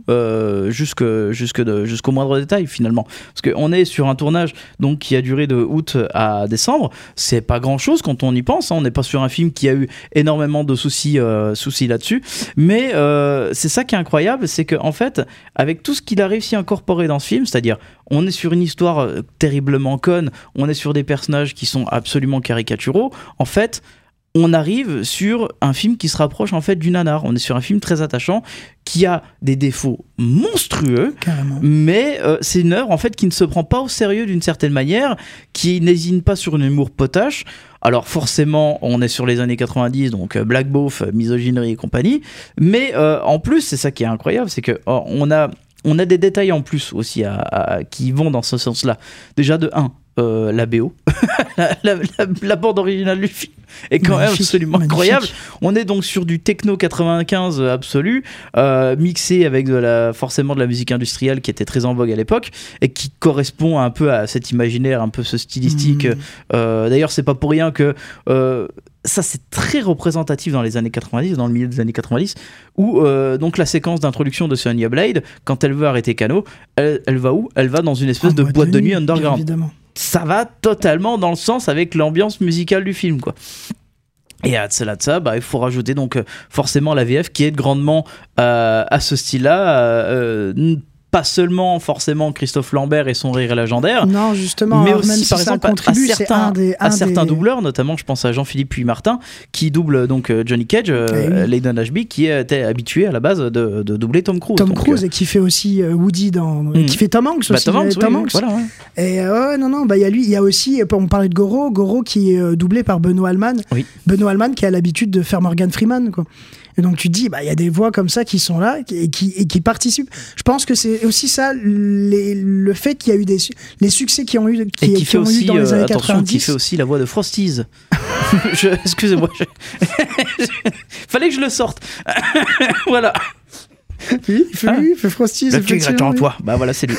jusqu'au moindre détail finalement. Parce qu'on est sur un tournage donc qui a duré de août à décembre. C'est pas grand chose quand on y pense. On n'est pas sur un film qui a eu énormément de soucis là-dessus. Mais c'est ça qui est incroyable, c'est qu'en fait, avec tout ce qu'il a réussi à incorporer dans ce film, c'est-à-dire on est sur une histoire terriblement conne, on est sur des personnages qui sont absolument caricaturaux, en fait on arrive sur un film qui se rapproche en fait du nanar. On est sur un film très attachant qui a des défauts monstrueux. Carrément. Mais c'est une œuvre en fait qui ne se prend pas au sérieux d'une certaine manière, qui n'hésite pas sur un humour potache. Alors forcément, on est sur les années 90, donc Black Beauf, misogynerie et compagnie. Mais en plus, c'est ça qui est incroyable, c'est que on a des détails en plus aussi qui vont dans ce sens-là. Déjà de 1. La BO, la bande originale du film est quand même absolument incroyable. On est donc sur du techno 95 absolu, mixé avec forcément de la musique industrielle qui était très en vogue à l'époque et qui correspond un peu à cet imaginaire, un peu ce stylistique. D'ailleurs, c'est pas pour rien que ça c'est très représentatif dans les années 90, dans le milieu des années 90, où donc la séquence d'introduction de Sonya Blade, quand elle veut arrêter Kano, elle va où ? Elle va dans une espèce de boîte de nuit underground. Évidemment. Ça va totalement dans le sens avec l'ambiance musicale du film, quoi. Et à cela de ça, il faut rajouter donc forcément la VF qui aide grandement à ce style-là. Pas seulement forcément Christophe Lambert et son rire légendaire, non justement, mais aussi même si par exemple à certains doubleurs, notamment je pense à Jean-Philippe Puy-Martin qui double donc Johnny Cage, Layden Ashby qui était habitué à la base de doubler Tom Cruise. Tom Cruise et qui fait aussi Woody qui fait Tom Hanks aussi. Tom Hanks. Voilà, ouais. Et il y a lui, il y a aussi, on parlait de Goro qui est doublé par Benoît Alman. Oui. Benoît Alman qui a l'habitude de faire Morgan Freeman, quoi. Et donc tu te dis, il y a des voix comme ça qui sont là et qui participent. Je pense que c'est aussi ça, le fait qu'il y a eu les succès qui ont eu dans les années 90. Qui fait aussi la voix de Frosties. Excusez-moi. Fallait que je le sorte. Voilà. Oui, il fait Frosties. Le tigre est en toi. Voilà, c'est lui.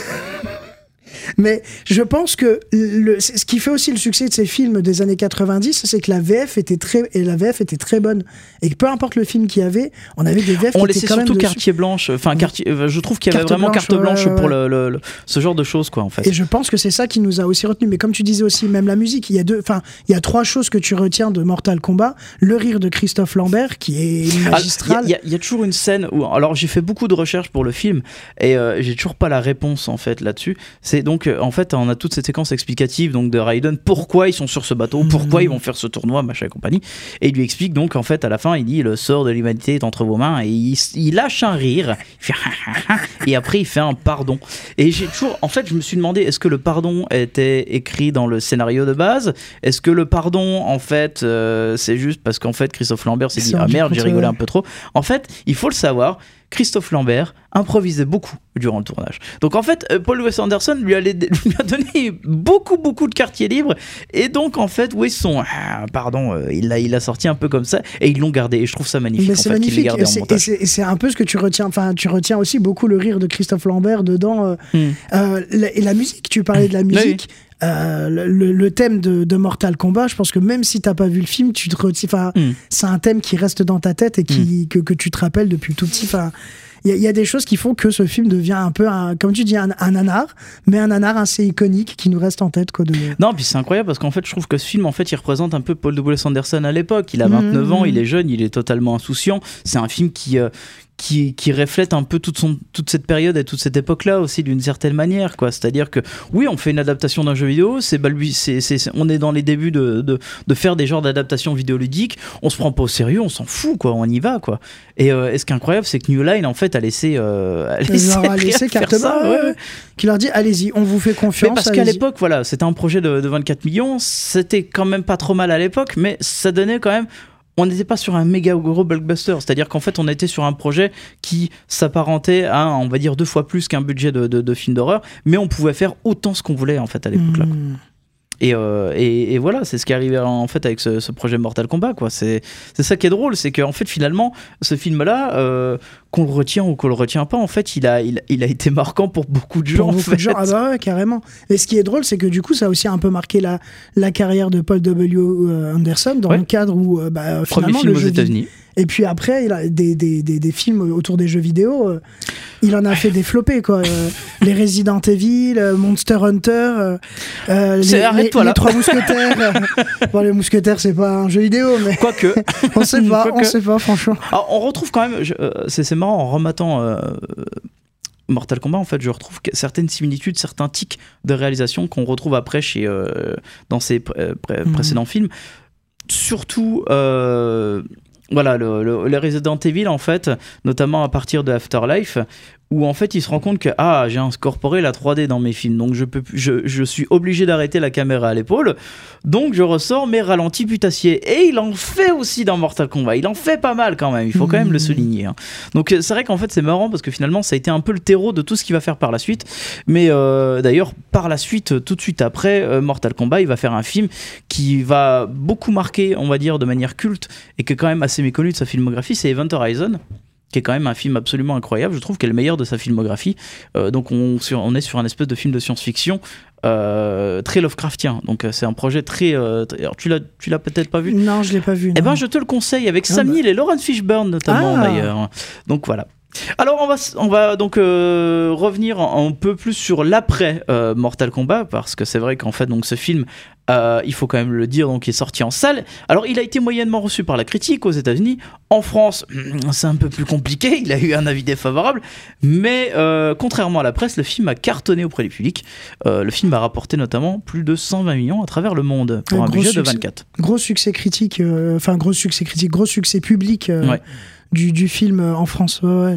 Mais je pense que ce qui fait aussi le succès de ces films des années 90, c'est que la VF était très bonne. Et que peu importe le film qu'il y avait, on avait des VF qui étaient quand même surtout Carte Blanche. Enfin, je trouve qu'il y avait vraiment carte blanche pour ce genre de choses, quoi, en fait. Et je pense que c'est ça qui nous a aussi retenu. Mais comme tu disais aussi, même la musique, il y a 3 choses que tu retiens de Mortal Kombat. Le rire de Christophe Lambert, qui est magistral. Il y a toujours une scène où, alors j'ai fait beaucoup de recherches pour le film et j'ai toujours pas la réponse en fait là-dessus. C'est donc en fait on a toute cette séquence explicative donc de Raiden, pourquoi ils sont sur ce bateau, pourquoi ils vont faire ce tournoi, machin et compagnie, et il lui explique donc en fait à la fin il dit le sort de l'humanité est entre vos mains et il lâche un rire, il fait et après il fait un pardon. Et j'ai toujours, en fait je me suis demandé, est-ce que le pardon était écrit dans le scénario de base, est-ce que le pardon en fait c'est juste parce qu'en fait Christophe Lambert s'est dit ah merde j'ai rigolé un peu trop. En fait il faut le savoir, Christophe Lambert improvisait beaucoup durant le tournage. Donc en fait, Paul W.S. Anderson lui a donné beaucoup de quartiers libres et donc en fait, il a sorti un peu comme ça et ils l'ont gardé et je trouve ça magnifique. Mais c'est magnifique, qu'il l'ait gardé en montage. Et c'est un peu ce que tu retiens. Enfin, tu retiens aussi beaucoup le rire de Christophe Lambert dedans. Et la musique, tu parlais de la musique. Oui. Le thème de Mortal Kombat, je pense que même si t'as pas vu le film, tu te retiens. C'est un thème qui reste dans ta tête et que tu te rappelles depuis tout petit. Il y a des choses qui font que ce film devient un peu, comme tu dis, un nanar, mais un nanar assez iconique qui nous reste en tête. Non, puis c'est incroyable parce qu'en fait, je trouve que ce film, en fait, il représente un peu Paul W.S. Anderson à l'époque. Il a 29 ans, il est jeune, il est totalement insouciant. C'est un film qui reflète un peu toute cette période et toute cette époque-là aussi d'une certaine manière, quoi. C'est-à-dire que oui, on fait une adaptation d'un jeu vidéo, on est dans les débuts de faire des genres d'adaptations vidéoludiques, on se prend pas au sérieux, on s'en fout, quoi, on y va, quoi. Et ce qui est incroyable, c'est que New Line en fait a laissé carte blanche, qui leur dit allez-y, on vous fait confiance. Mais parce qu'à l'époque, voilà, c'était un projet de 24 millions, c'était quand même pas trop mal à l'époque, mais ça donnait quand même. On n'était pas sur un méga gros blockbuster, c'est-à-dire qu'en fait on était sur un projet qui s'apparentait à, on va dire 2 fois plus qu'un budget de film d'horreur, mais on pouvait faire autant ce qu'on voulait en fait à l'époque-là. Et voilà, c'est ce qui est arrivé en fait avec ce projet Mortal Kombat, quoi. C'est ça qui est drôle, c'est qu'en fait finalement ce film-là, qu'on le retient ou qu'on le retient pas, en fait il a été marquant pour beaucoup de gens. Pour beaucoup de gens, ah bah ouais, carrément. Et ce qui est drôle, c'est que du coup ça a aussi un peu marqué la carrière de Paul W. Anderson dans le cadre où finalement premier film aux États-Unis. Et puis après, il a des films autour des jeux vidéo. Il en a fait des floppés, quoi. Les Resident Evil, Monster Hunter, les Trois Mousquetaires. Bon, les Mousquetaires, c'est pas un jeu vidéo, mais quoique. on sait pas, franchement. Alors, on retrouve quand même. C'est marrant en rematant. Mortal Kombat, en fait, je retrouve certaines similitudes, certains tics de réalisation qu'on retrouve après dans ses précédents films. Surtout. Voilà, le Resident Evil, en fait, notamment à partir de Afterlife, où en fait il se rend compte que j'ai incorporé la 3D dans mes films, donc je suis obligé d'arrêter la caméra à l'épaule, donc je ressors mes ralentis putassiers. Et il en fait aussi dans Mortal Kombat, il en fait pas mal quand même, il faut quand même le souligner. Hein. Donc c'est vrai qu'en fait c'est marrant parce que finalement ça a été un peu le terreau de tout ce qu'il va faire par la suite. Mais d'ailleurs par la suite, tout de suite après Mortal Kombat, il va faire un film qui va beaucoup marquer, on va dire, de manière culte et qui est quand même assez méconnu de sa filmographie, c'est Event Horizon, qui est quand même un film absolument incroyable. Je trouve qu'elle est le meilleur de sa filmographie. Donc on est sur un espèce de film de science-fiction très Lovecraftien. Donc c'est un projet très... alors tu l'as peut-être pas vu? Non, je l'ai pas vu. Eh ben je te le conseille, avec Sam Neill et Laurence Fishburne notamment d'ailleurs. Donc voilà. Alors on va donc revenir un peu plus sur l'après Mortal Kombat, parce que c'est vrai qu'en fait donc ce film il faut quand même le dire, donc il est sorti en salle. Alors il a été moyennement reçu par la critique aux États-Unis. En France c'est un peu plus compliqué, il a eu un avis défavorable, mais contrairement à la presse, le film a cartonné auprès du public. Le film a rapporté notamment plus de 120 millions à travers le monde pour un budget de 24. Gros succès critique, gros succès public. Du film en France, ouais.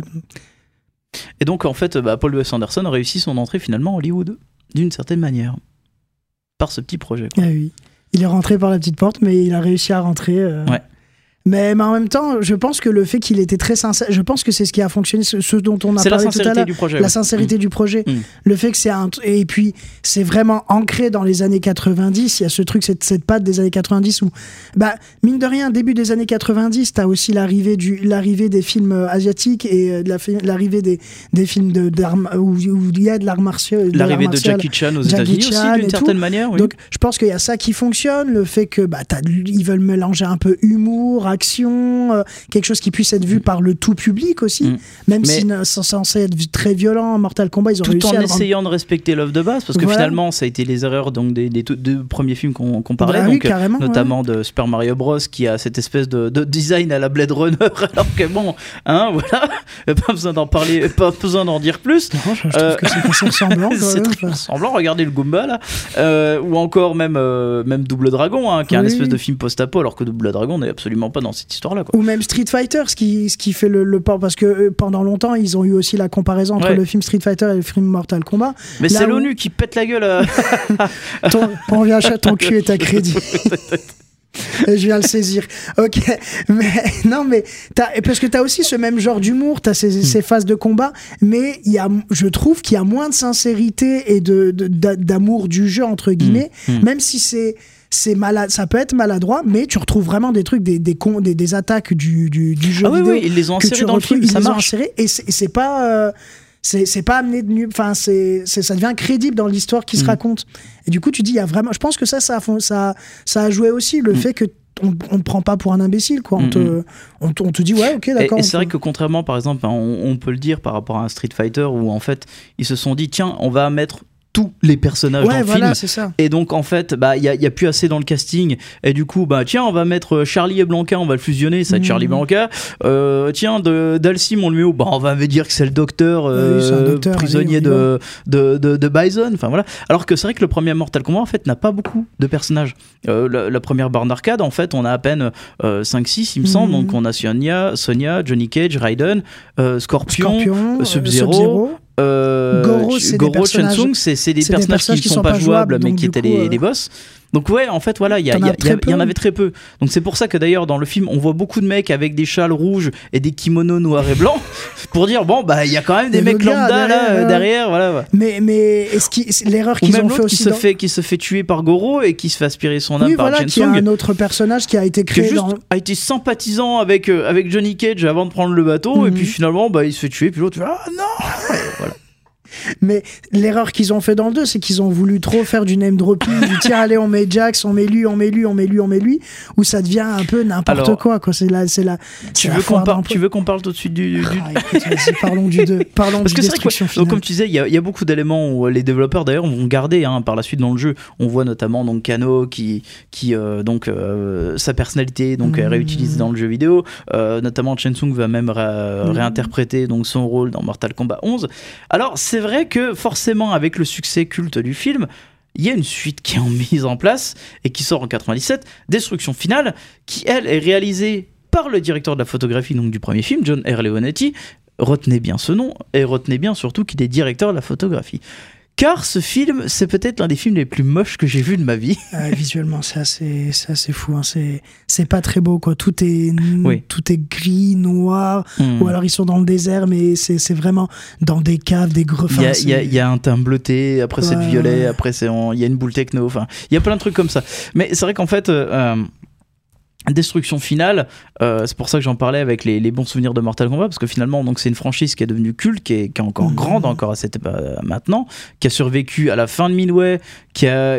Et donc en fait, Paul W. Anderson a réussi son entrée finalement à Hollywood, d'une certaine manière, par ce petit projet, quoi. Ah oui. Il est rentré par la petite porte, mais il a réussi à rentrer. Ouais. Mais en même temps, je pense que le fait qu'il était très sincère, je pense que c'est ce qui a fonctionné, ce dont on a parlé tout à l'heure. La sincérité du projet. Le fait que c'est et puis c'est vraiment ancré dans les années 90. Il y a ce truc, cette patte des années 90 où, mine de rien, début des années 90, t'as aussi l'arrivée des films asiatiques et l'arrivée des films où il y a de l'art martial. L'arrivée de Jackie Chan aux États-Unis aussi, d'une certaine manière. Oui. Donc, je pense qu'il y a ça qui fonctionne. Le fait que, ils veulent mélanger un peu humour, action, quelque chose qui puisse être vu par le tout public aussi, même si c'est censé être très violent. Mortal Kombat, ils ont réussi tout en essayant de respecter l'œuvre de base, parce que finalement ça a été les erreurs donc des deux premiers films qu'on parlait, donc, notamment de Super Mario Bros qui a cette espèce de design à la Blade Runner, alors que bon, voilà, pas besoin d'en parler, pas besoin d'en dire plus. Non, je trouve que c'est assez ressemblant. C'est très ressemblant, regardez le Goomba là, ou encore même Double Dragon, qui est un espèce de film post-apo, alors que Double Dragon n'est absolument pas dans cette histoire-là, quoi. Ou même Street Fighter, ce qui fait le port, parce que pendant longtemps, ils ont eu aussi la comparaison entre le film Street Fighter et le film Mortal Kombat. Mais là c'est l'ONU qui pète la gueule. On revient à ton cul est à crédit. Je viens le saisir. Ok, mais parce que t'as aussi ce même genre d'humour, t'as ces phases de combat, mais je trouve qu'il y a moins de sincérité et d'amour du jeu entre guillemets, même si c'est malade, ça peut être maladroit, mais tu retrouves vraiment des trucs, des attaques du jeu vidéo. Oui, ils les ont insérés dans le film, ça marche. Et c'est pas c'est pas amené de nulle, enfin ça devient crédible dans l'histoire qui se raconte. Et du coup tu dis il y a vraiment, je pense que ça a joué aussi le fait que on te prend pas pour un imbécile, quoi. On te dit ouais, ok, d'accord. Et c'est vrai que contrairement par exemple, on peut le dire par rapport à un Street Fighter où en fait ils se sont dit tiens, on va mettre tous les personnages dans le film, c'est ça. Et donc en fait il y a plus assez dans le casting, et du coup tiens, on va mettre Charlie et Blanca, on va le fusionner, ça va être Charlie Blanca. Tiens, Dalsim on le met où, on va dire que c'est le docteur, prisonnier de Bison, enfin voilà. Alors que c'est vrai que le premier Mortal Kombat en fait n'a pas beaucoup de personnages. La première borne d'arcade en fait on a à peine 5-6 il me semble, donc on a Sonya, Johnny Cage, Raiden, Scorpion, Sub-Zero, Goro, Shang Tsung, c'est des personnages qui ne sont pas jouables mais qui étaient les boss. Donc ouais, en fait, voilà, il y en avait très peu. Donc c'est pour ça que d'ailleurs dans le film, on voit beaucoup de mecs avec des châles rouges et des kimonos noirs et blancs pour dire bon bah il y a quand même des mecs lambda là derrière, voilà. Mais l'erreur qu'ils ont fait aussi qui se fait tuer par Goro et qui se fait aspirer son âme par Shang Tsung. Qui a un autre personnage qui a été créé a été sympathisant avec Johnny Cage avant de prendre le bateau et puis finalement bah il se fait tuer puis l'autre ah non. Voilà. Mais l'erreur qu'ils ont fait dans le 2, c'est qu'ils ont voulu trop faire du name dropping, du tiens allez on met Jax, on met lui, où ça devient un peu n'importe quoi. Tu veux qu'on parle tout de suite du écoute, vas-y, parlons du 2. Parce que c'est vrai que, donc, comme tu disais, il y a beaucoup d'éléments où les développeurs d'ailleurs vont garder par la suite dans le jeu. On voit notamment donc Kano qui sa personnalité est réutilisée dans le jeu vidéo. Notamment Shang Tsung va même réinterpréter donc son rôle dans Mortal Kombat 11. Alors c'est vrai que forcément avec le succès culte du film, il y a une suite qui est mise en place et qui sort en 97, Destruction Finale, qui elle est réalisée par le directeur de la photographie donc du premier film, John R. Leonetti. Retenez bien ce nom et retenez bien surtout qu'il est directeur de la photographie. Car ce film, c'est peut-être l'un des films les plus moches que j'ai vu de ma vie. Visuellement, c'est assez fou. Hein. C'est pas très beau, quoi. Tout est gris, noir. Ou alors ils sont dans le désert, mais c'est vraiment dans des caves, des gros. Il y a un teint bleuté, après c'est violet, après il y a une boule techno. Enfin, il y a plein de trucs comme ça. Mais c'est vrai qu'en fait. Destruction Finale, c'est pour ça que j'en parlais avec les bons souvenirs de Mortal Kombat, parce que finalement donc c'est une franchise qui est devenue culte, qui est encore grande encore à cette maintenant, qui a survécu à la fin de Midway, qui a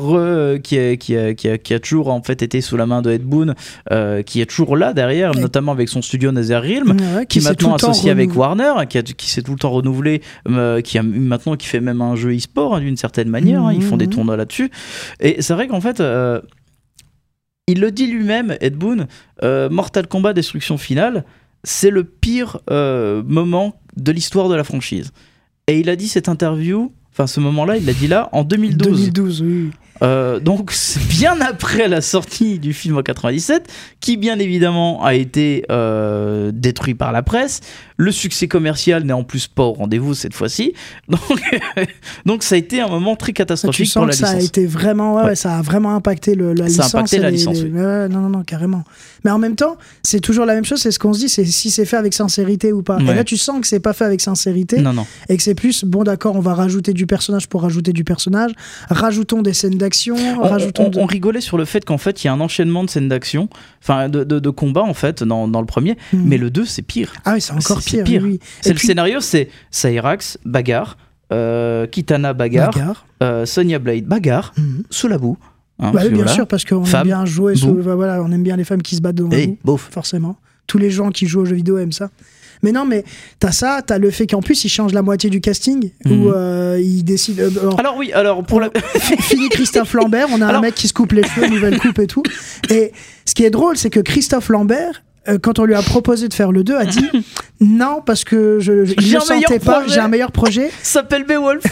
toujours en fait été sous la main de Ed Boon, qui est toujours là derrière, notamment avec son studio Netherrealm, qui est maintenant associé avec Warner, qui s'est tout le temps renouvelé, qui fait même un jeu e-sport d'une certaine manière, ils font des tournois là-dessus, et c'est vrai qu'en fait il le dit lui-même, Ed Boon, Mortal Kombat Destruction Finale, c'est le pire moment de l'histoire de la franchise. Et il a dit cette interview, ce moment-là, il l'a dit là, en 2012. 2012, oui. Donc c'est bien après la sortie du film en 97, qui bien évidemment a été détruit par la presse. Le succès commercial n'est en plus pas au rendez-vous cette fois-ci. Donc ça a été un moment très catastrophique pour la licence. Ça a été vraiment, ça a vraiment impacté la licence. Ça a impacté la licence, oui. Non, carrément. Mais en même temps, c'est toujours la même chose, c'est ce qu'on se dit, c'est si c'est fait avec sincérité ou pas. Ouais. Et là, tu sens que c'est pas fait avec sincérité. Non. Et que c'est plus, bon d'accord, on va rajouter du personnage pour rajouter du personnage, rajoutons des scènes d'action, on rigolait sur le fait qu'en fait, il y a un enchaînement de scènes d'action, de combat en fait, dans le premier, mais le 2, c'est pire. Ah oui, c'est encore pire. Oui. Le scénario, c'est Cyrax, bagarre, Kitana, bagarre. Sonya Blade, bagarre, sous la boue. Bien sûr, parce qu'on aime bien jouer on aime bien les femmes qui se battent devant nous, forcément. Tous les gens qui jouent aux jeux vidéo aiment ça. Mais non, mais t'as le fait qu'en plus il change la moitié du casting, où il décide. Fini Christophe Lambert, on a un mec qui se coupe les cheveux, nouvelle coupe et tout. Et ce qui est drôle, c'est que Christophe Lambert, quand on lui a proposé de faire le 2, a dit non, parce que il ne sentait pas, j'ai un meilleur projet. Ça s'appelle Beowulf.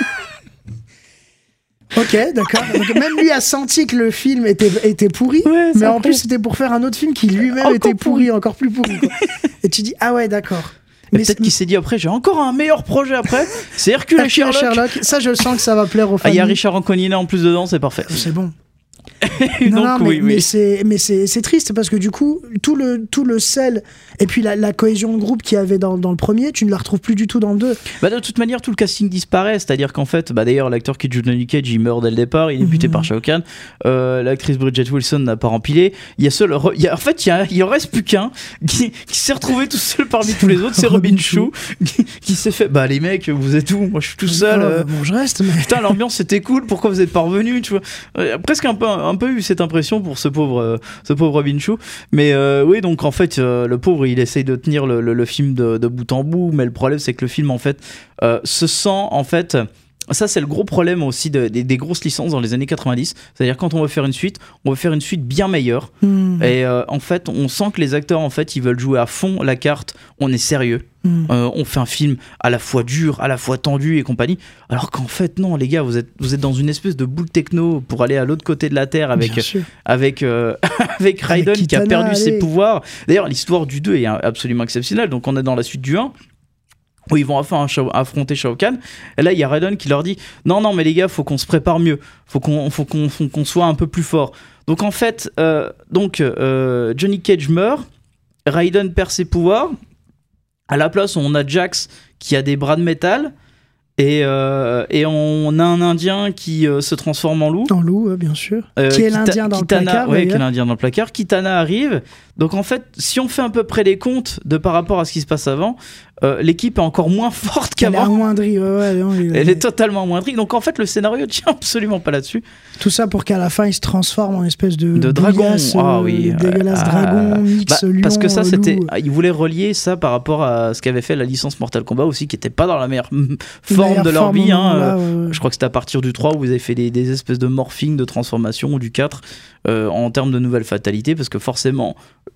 Ok, d'accord. Donc, même lui a senti que le film était pourri, mais en plus c'était pour faire un autre film qui lui-même était pourri, encore plus pourri. Quoi. Et tu dis ah ouais, d'accord. Mais peut-être qu'il s'est dit après, j'ai encore un meilleur projet après. C'est Hercule et Sherlock. Ça, je sens que ça va plaire aux fans. Il y a Richard Anconina en plus dedans, c'est parfait. C'est bon. Mais c'est triste parce que du coup tout le sel et puis la cohésion de groupe qu'il y avait dans le premier, tu ne la retrouves plus du tout dans le 2. De toute manière, tout le casting disparaît, c'est-à-dire qu'en fait, d'ailleurs, l'acteur qui joue Johnny Cage, il meurt dès le départ, il est buté par Shao Kahn. L'actrice Bridget Wilson n'a pas rempilé. Il en reste plus qu'un qui s'est retrouvé tout seul parmi tous les autres, c'est Robin Shou qui s'est fait les mecs, vous êtes où? Moi je suis tout seul. Bon, je reste, mais putain, l'ambiance c'était cool, pourquoi vous êtes pas revenus, tu vois? Presque un peu eu cette impression pour ce pauvre Robin Shou, mais oui, donc en fait le pauvre il essaye de tenir le film de bout en bout, mais le problème c'est que le film en fait se sent en fait. Ça, c'est le gros problème aussi des grosses licences dans les années 90. C'est-à-dire, quand on veut faire une suite, on veut faire une suite bien meilleure. Et en fait, on sent que les acteurs, en fait, ils veulent jouer à fond la carte. On est sérieux. On fait un film à la fois dur, à la fois tendu et compagnie. Alors qu'en fait, non, les gars, vous êtes dans une espèce de boule techno pour aller à l'autre côté de la Terre avec Raiden qui a perdu ses pouvoirs. D'ailleurs, l'histoire du 2 est absolument exceptionnelle. Donc, on est dans la suite du 1. où ils vont affronter Shao Kahn. Et là, il y a Raiden qui leur dit non, mais les gars, faut qu'on se prépare mieux, faut qu'on soit un peu plus fort. Donc en fait, Johnny Cage meurt, Raiden perd ses pouvoirs. À la place, on a Jax qui a des bras de métal. Et on a un Indien qui se transforme en loup. En loup, bien sûr. Qui est l'Indien dans le placard. Oui, qui est l'Indien dans le placard. Kitana arrive. Donc en fait, si on fait à peu près les comptes par rapport à ce qui se passe avant, l'équipe est encore moins forte qu'avant. Elle est amoindrie, Elle est totalement amoindrie. Donc en fait, le scénario tient absolument pas là-dessus. Tout ça pour qu'à la fin, il se transforme en espèce de dragon. Dégueulasse dragon, mix lion. Parce que ça, loup. Ils voulaient relier ça par rapport à ce qu'avait fait la licence Mortal Kombat aussi, qui était pas dans la meilleure forme de leur vie. Je crois que c'était à partir du 3 où vous avez fait des espèces de morphing, de transformation, ou du 4 en termes de nouvelles fatalités, parce que forcément,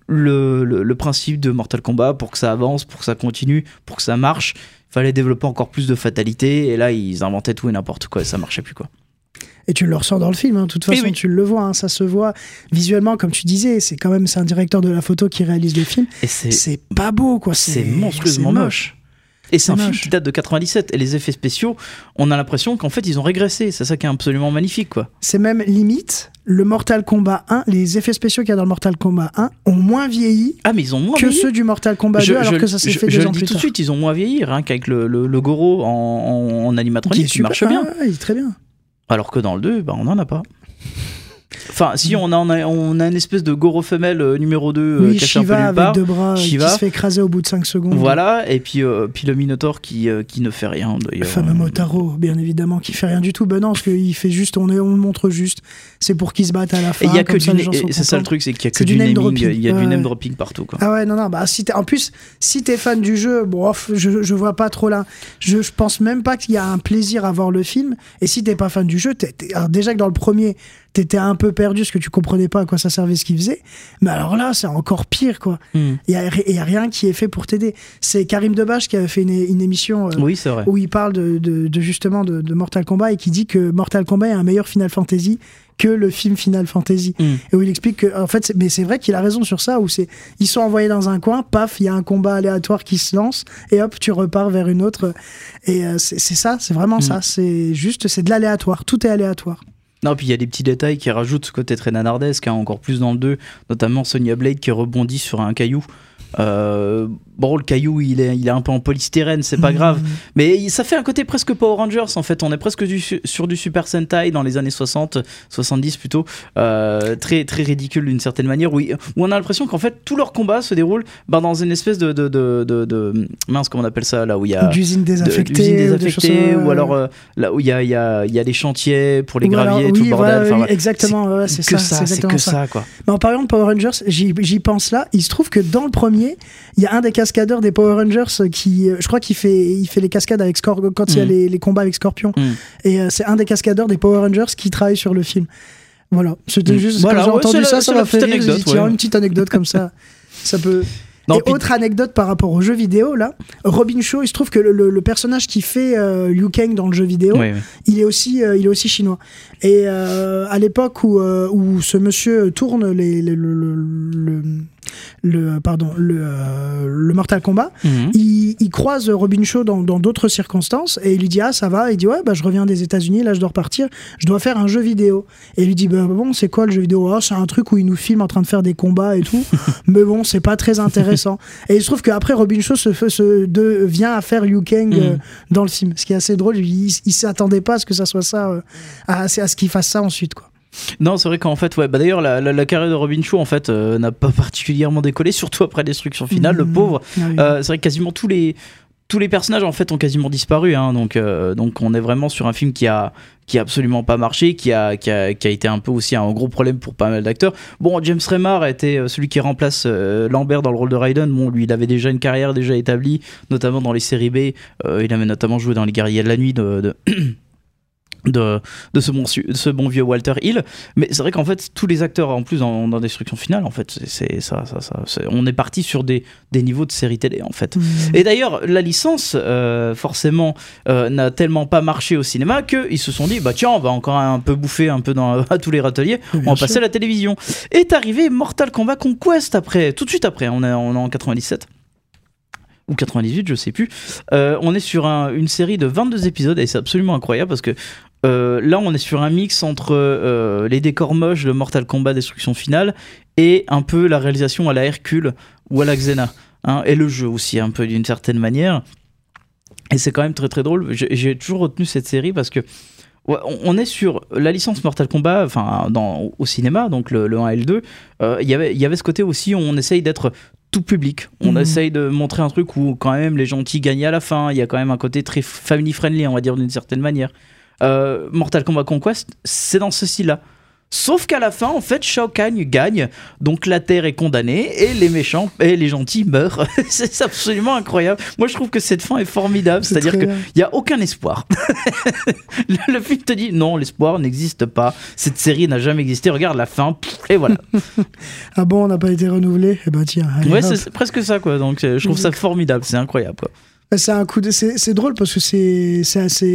le principe de Mortal Kombat, pour que ça avance, pour que ça continue, pour que ça marche, il fallait développer encore plus de fatalités, et là, ils inventaient tout et n'importe quoi, et ça marchait plus, quoi. Et tu le ressens dans le film, de toute façon, tu le vois, ça se voit visuellement, comme tu disais, c'est un directeur de la photo qui réalise le film, et c'est pas beau, quoi. C'est monstrueusement moche. Et c'est un film qui date de 97, et les effets spéciaux, on a l'impression qu'en fait ils ont régressé, c'est ça qui est absolument magnifique, quoi. C'est même limite, le Mortal Kombat 1, les effets spéciaux qu'il y a dans le Mortal Kombat 1 ont moins vieilli mais ils ont moins que vieilli. Ceux du Mortal Kombat 2, alors que ça s'est fait 2 ans plus tard. Je le dis tout de suite, ils ont moins vieilli, rien qu'avec le Goro en animatronique qui marche bien. Il est très bien. Alors que dans le 2, on n'en a pas. Enfin, si on a une espèce de Goro femelle numéro 2 caché Shiva un peu nulle part. Avec 2 bras Shiva. qui se fait écraser au bout de 5 secondes. Voilà, et puis le Minotaur qui ne fait rien. Le fameux Motaro, bien évidemment, qui fait rien du tout. Ben non, parce qu'il fait juste, on le montre juste. C'est pour qu'ils se battent à la fin. Et c'est ça le truc, c'est qu'il y a que du naming, il y a du name dropping partout, quoi. Ah ouais, non, en plus, si t'es fan du jeu, je vois pas trop là. Je pense même pas qu'il y a un plaisir à voir le film. Et si t'es pas fan du jeu, alors déjà que dans le premier, t'étais un peu perdu parce que tu comprenais pas à quoi ça servait ce qu'il faisait, mais alors là c'est encore pire, quoi. Il y a rien qui est fait pour t'aider. C'est Karim Debache qui avait fait une émission c'est vrai. où il parle justement de Mortal Kombat, et qui dit que Mortal Kombat est un meilleur Final Fantasy que le film Final Fantasy, et où il explique que en fait mais c'est vrai qu'il a raison sur ça, où ils sont envoyés dans un coin, paf, il y a un combat aléatoire qui se lance, et hop, tu repars vers une autre, et c'est ça, c'est vraiment ça, c'est de l'aléatoire, tout est aléatoire. Non, puis il y a des petits détails qui rajoutent ce côté très nanardesque, encore plus dans le 2, notamment Sonya Blade qui rebondit sur un caillou. Le caillou il est un peu en polystyrène, c'est pas grave, mais ça fait un côté presque Power Rangers en fait. On est presque sur du Super Sentai dans les années 70 plutôt, très, très ridicule d'une certaine manière, où on a l'impression qu'en fait tout leur combat se déroule dans une espèce de mince, comment on appelle ça, là où il y a d'usine désaffectée, ou alors là où il y a des chantiers pour les graviers, tout le bordel. Exactement, c'est que ça, quoi. Mais en parlant de Power Rangers, j'y pense là, il se trouve que dans le premier, il y a un des cascadeurs des Power Rangers qui, je crois qu'il fait les cascades avec Scorpion quand il y a les combats avec Scorpion. Et c'est un des cascadeurs des Power Rangers qui travaille sur le film. Voilà, c'était juste quand j'ai entendu ça m'a fait rire. J'ai dit, tiens, une petite anecdote comme ça, ça peut. Autre anecdote par rapport au jeu vidéo, là, Robin Shaw, il se trouve que le personnage qui fait Liu Kang dans le jeu vidéo, il est aussi chinois. Et à l'époque où ce monsieur tourne le Mortal Kombat, il croise Robin Shaw dans d'autres circonstances, et il lui dit ça va, il dit je reviens des États-Unis, là je dois repartir, je dois faire un jeu vidéo. Et il lui dit c'est quoi le jeu vidéo? C'est un truc où il nous filme en train de faire des combats et tout, mais c'est pas très intéressant. Et il se trouve qu'après Robin Shaw vient à faire Liu Kang dans le film, ce qui est assez drôle. Il s'attendait pas à ce que ça soit ça, à ce qu'il fasse ça ensuite, quoi. Non, c'est vrai qu'en fait, d'ailleurs, la carrière de Robin Shaw, en fait, n'a pas particulièrement décollé, surtout après Destruction Finale, le pauvre. C'est vrai que quasiment tous les personnages, en fait, ont quasiment disparu, donc on est vraiment sur un film qui a absolument pas marché, qui a été un peu aussi un gros problème pour pas mal d'acteurs. James Remar était celui qui remplace Lambert dans le rôle de Raiden. Lui, il avait déjà une carrière déjà établie, notamment dans les séries B. Il avait notamment joué dans Les Guerriers de la Nuit de ce bon vieux Walter Hill. Mais c'est vrai qu'en fait tous les acteurs en plus dans Destruction Finale, en fait on est parti sur des niveaux de série télé, en fait. Et d'ailleurs la licence forcément n'a tellement pas marché au cinéma qu'ils se sont dit tiens, on va encore un peu bouffer un peu à tous les râteliers, on va passer à la télévision. Est arrivé Mortal Kombat Conquest tout de suite après, on est en 97. ou 98, je sais plus. On est sur une série de 22 épisodes et c'est absolument incroyable parce que là on est sur un mix entre les décors moches de Mortal Kombat Destruction Finale et un peu la réalisation à la Hercule ou à la Xena, hein, et le jeu aussi un peu d'une certaine manière. Et c'est quand même très très drôle. J'ai toujours retenu cette série parce que ouais, on est sur la licence Mortal Kombat, enfin au cinéma, donc le 1 et le 2. Il y avait ce côté aussi où on essaye d'être tout public. On essaye de montrer un truc où quand même les gentils gagnent à la fin. Il y a quand même un côté très family friendly, on va dire d'une certaine manière. Mortal Kombat Conquest, c'est dans ce style-là. Sauf qu'à la fin, en fait, Shao Kahn gagne, donc la Terre est condamnée et les méchants et les gentils meurent. C'est absolument incroyable. Moi, je trouve que cette fin est formidable, c'est-à-dire qu'il n'y a aucun espoir. Le film te dit non, l'espoir n'existe pas. Cette série n'a jamais existé. Regarde la fin, et voilà. Ah bon, on n'a pas été renouvelé? Eh ben tiens. Allez, ouais, hop. c'est presque ça, quoi. Donc, je trouve ça formidable. C'est incroyable, quoi. C'est un coup c'est drôle parce que c'est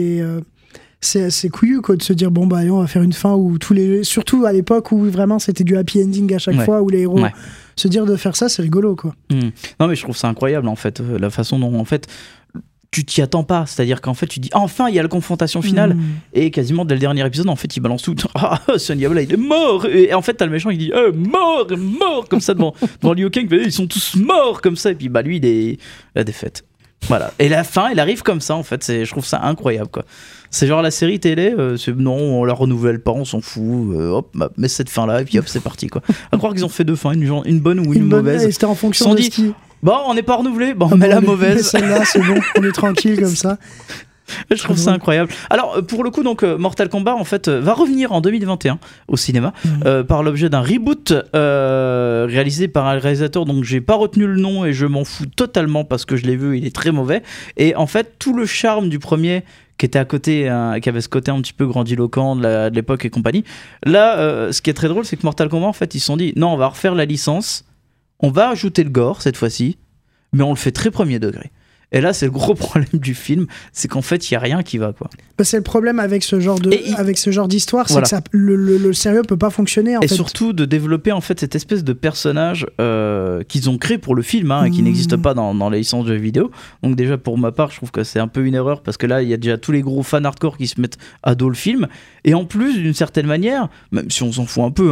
assez couillu quoi, de se dire bon bah allez, on va faire une fin où surtout à l'époque où vraiment c'était du happy ending à chaque fois où les héros se dire de faire ça, c'est rigolo quoi. Non mais je trouve ça incroyable en fait, la façon dont en fait tu t'y attends pas, c'est-à-dire qu'en fait tu dis enfin il y a la confrontation finale et quasiment dès le dernier épisode en fait il balance tout, Sonya Blade il est mort, et en fait t'as le méchant il dit mort comme ça devant Liu Kang, ils sont tous morts comme ça, et puis bah lui il est la défaite. Voilà. Et la fin, elle arrive comme ça, en fait. Je trouve ça incroyable, quoi. C'est genre la série télé, non, on la renouvelle pas, on s'en fout. Hop, mets cette fin-là, et puis hop, c'est parti, quoi. À croire qu'ils ont fait deux fins, une bonne ou une mauvaise. Et c'était en fonction de ce qui... Bon, on n'est pas renouvelé, bon, mais la mauvaise. Celle-là, c'est bon, on est tranquille comme ça. Je trouve ça incroyable. Alors, pour le coup, donc, Mortal Kombat, en fait, va revenir en 2021 au cinéma par l'objet d'un reboot réalisé par un réalisateur dont j'ai pas retenu le nom et je m'en fous totalement parce que je l'ai vu, il est très mauvais. Et en fait, tout le charme du premier qui était à côté, qui avait ce côté un petit peu grandiloquent de l'époque et compagnie. Là, ce qui est très drôle, c'est que Mortal Kombat, en fait, ils se sont dit, non, on va refaire la licence, on va ajouter le gore cette fois-ci, mais on le fait très premier degré. Et là, c'est le gros problème du film, c'est qu'en fait, il n'y a rien qui va, quoi. Bah, c'est le problème avec ce genre d'histoire, c'est voilà. que le sérieux peut pas fonctionner, en fait. Et surtout de développer, en fait, cette espèce de personnage qu'ils ont créé pour le film, et qui n'existe pas dans les licences de jeux vidéo. Donc déjà, pour ma part, je trouve que c'est un peu une erreur, parce que là, il y a déjà tous les gros fans hardcore qui se mettent à dos le film. Et en plus, d'une certaine manière, même si on s'en fout un peu,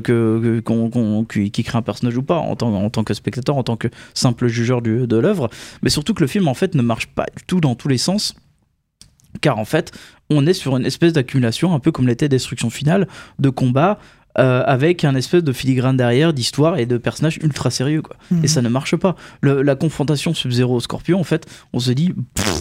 qui crée un personnage ou pas, en tant que spectateur, en tant que simple jugeur de l'œuvre, mais surtout que le film, en fait, ne marche pas du tout dans tous les sens. Car en fait, on est sur une espèce d'accumulation, un peu comme l'était Destruction Finale, de combat, avec un espèce de filigrane derrière, d'histoire et de personnages ultra sérieux, quoi. Et ça ne marche pas. La confrontation Sub-Zero-Scorpion, en fait, on se dit...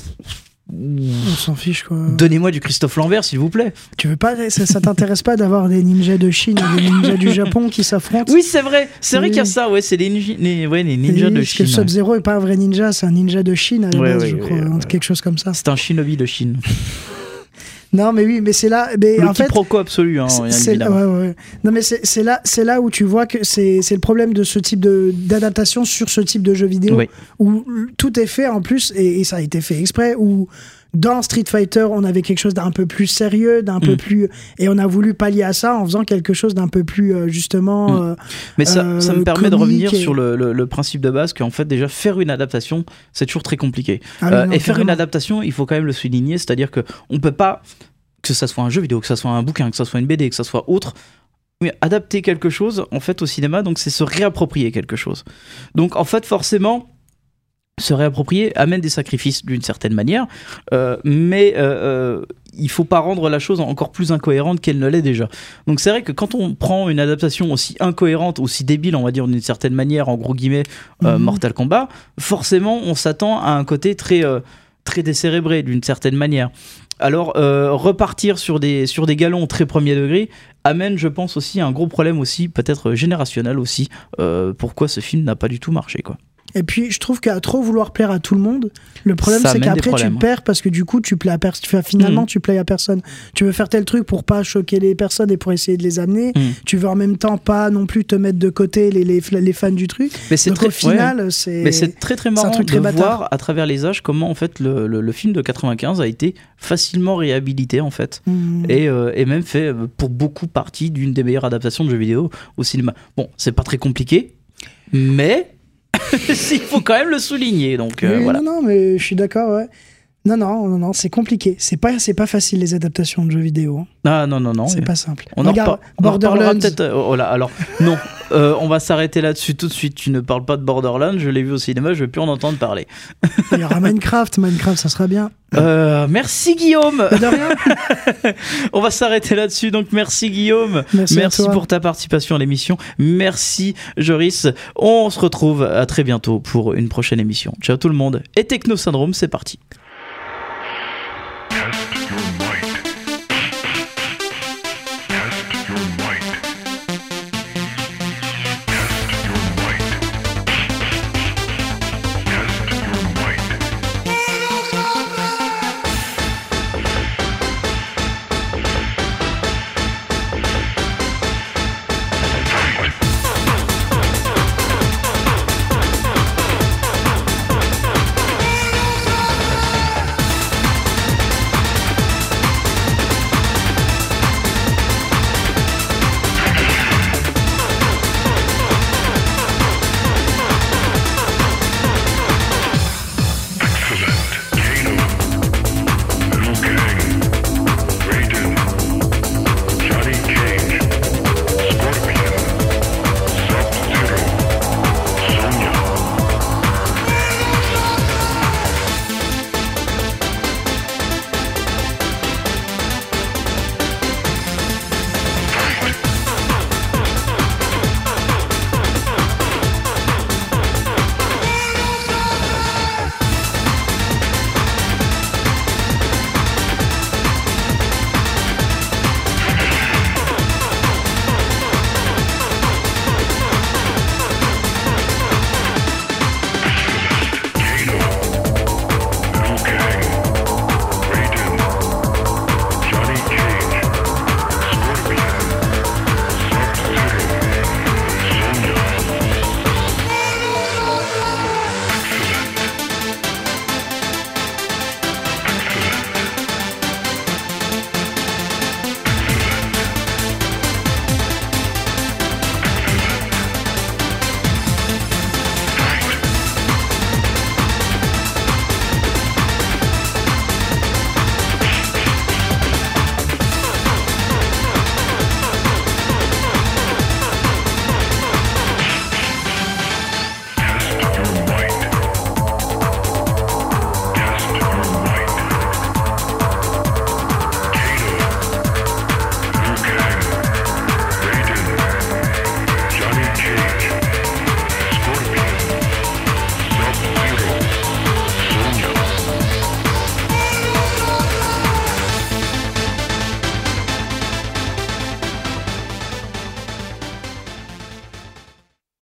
on s'en fiche, quoi. Donnez-moi du Christophe Lambert, s'il vous plaît. Tu veux pas, ça t'intéresse pas d'avoir des ninjas de Chine et des ninjas du Japon qui s'affrontent? Oui, c'est vrai qu'il y a ça, ouais, c'est les ninjas de Chine. Parce que Sub-Zero est pas un vrai ninja, c'est un ninja de Chine à la base, je crois, quelque chose comme ça. C'est un shinobi de Chine. Non, mais oui, mais c'est là. Mais le en fait, quiproquo absolu, ouais. Non, mais c'est là où tu vois que c'est le problème de ce type d'adaptation sur ce type de jeu vidéo, où tout est fait en plus, et ça a été fait exprès, où dans Street Fighter, on avait quelque chose d'un peu plus sérieux, d'un peu plus... Et on a voulu pallier à ça en faisant quelque chose d'un peu plus, justement... Mais ça me permet de revenir sur le principe de base qu'en fait, déjà, faire une adaptation, c'est toujours très compliqué. Et faire une adaptation, il faut quand même le souligner, c'est-à-dire qu'on peut pas... Que ça soit un jeu vidéo, que ça soit un bouquin, que ça soit une BD, que ça soit autre... Mais adapter quelque chose, en fait, au cinéma, donc c'est se réapproprier quelque chose. Donc, en fait, forcément... se réapproprier amène des sacrifices d'une certaine manière, mais il faut pas rendre la chose encore plus incohérente qu'elle ne l'est déjà. Donc c'est vrai que quand on prend une adaptation aussi incohérente, aussi débile, on va dire d'une certaine manière, en gros guillemets, Mortal Kombat, forcément on s'attend à un côté très décérébré d'une certaine manière. Alors repartir sur des galons très premier degré amène, je pense, aussi un gros problème aussi, peut-être générationnel aussi, pourquoi ce film n'a pas du tout marché, quoi. Et puis, je trouve qu'à trop vouloir plaire à tout le monde, le problème, c'est qu'après, tu perds parce que du coup, tu plais à personne. Finalement, tu plais à personne. Tu veux faire tel truc pour pas choquer les personnes et pour essayer de les amener. Tu veux en même temps pas non plus te mettre de côté les fans du truc. Mais c'est donc, au final, c'est... Mais c'est très marrant de voir à travers les âges comment, en fait, le film de 95 a été facilement réhabilité, en fait. Et même fait, pour beaucoup, partie d'une des meilleures adaptations de jeux vidéo au cinéma. Bon, c'est pas très compliqué, mais... Il faut quand même le souligner. Donc, Oui, voilà. Non, mais je suis d'accord, ouais. Non, c'est compliqué. C'est pas facile les adaptations de jeux vidéo. Ah non. C'est pas simple. On Regarde, en reparlera Borderlands. peut-être. Oh là, alors non, on va s'arrêter là-dessus tout de suite. Tu ne parles pas de Borderlands, je l'ai vu au cinéma, je vais plus en entendre parler. Il y aura Minecraft, ça sera bien. Merci Guillaume. De rien. On va s'arrêter là-dessus. Donc merci Guillaume. Merci à toi. pour ta participation à l'émission. Merci Joris. On se retrouve à très bientôt pour une prochaine émission. Ciao tout le monde. Et Techno Syndrome, c'est parti.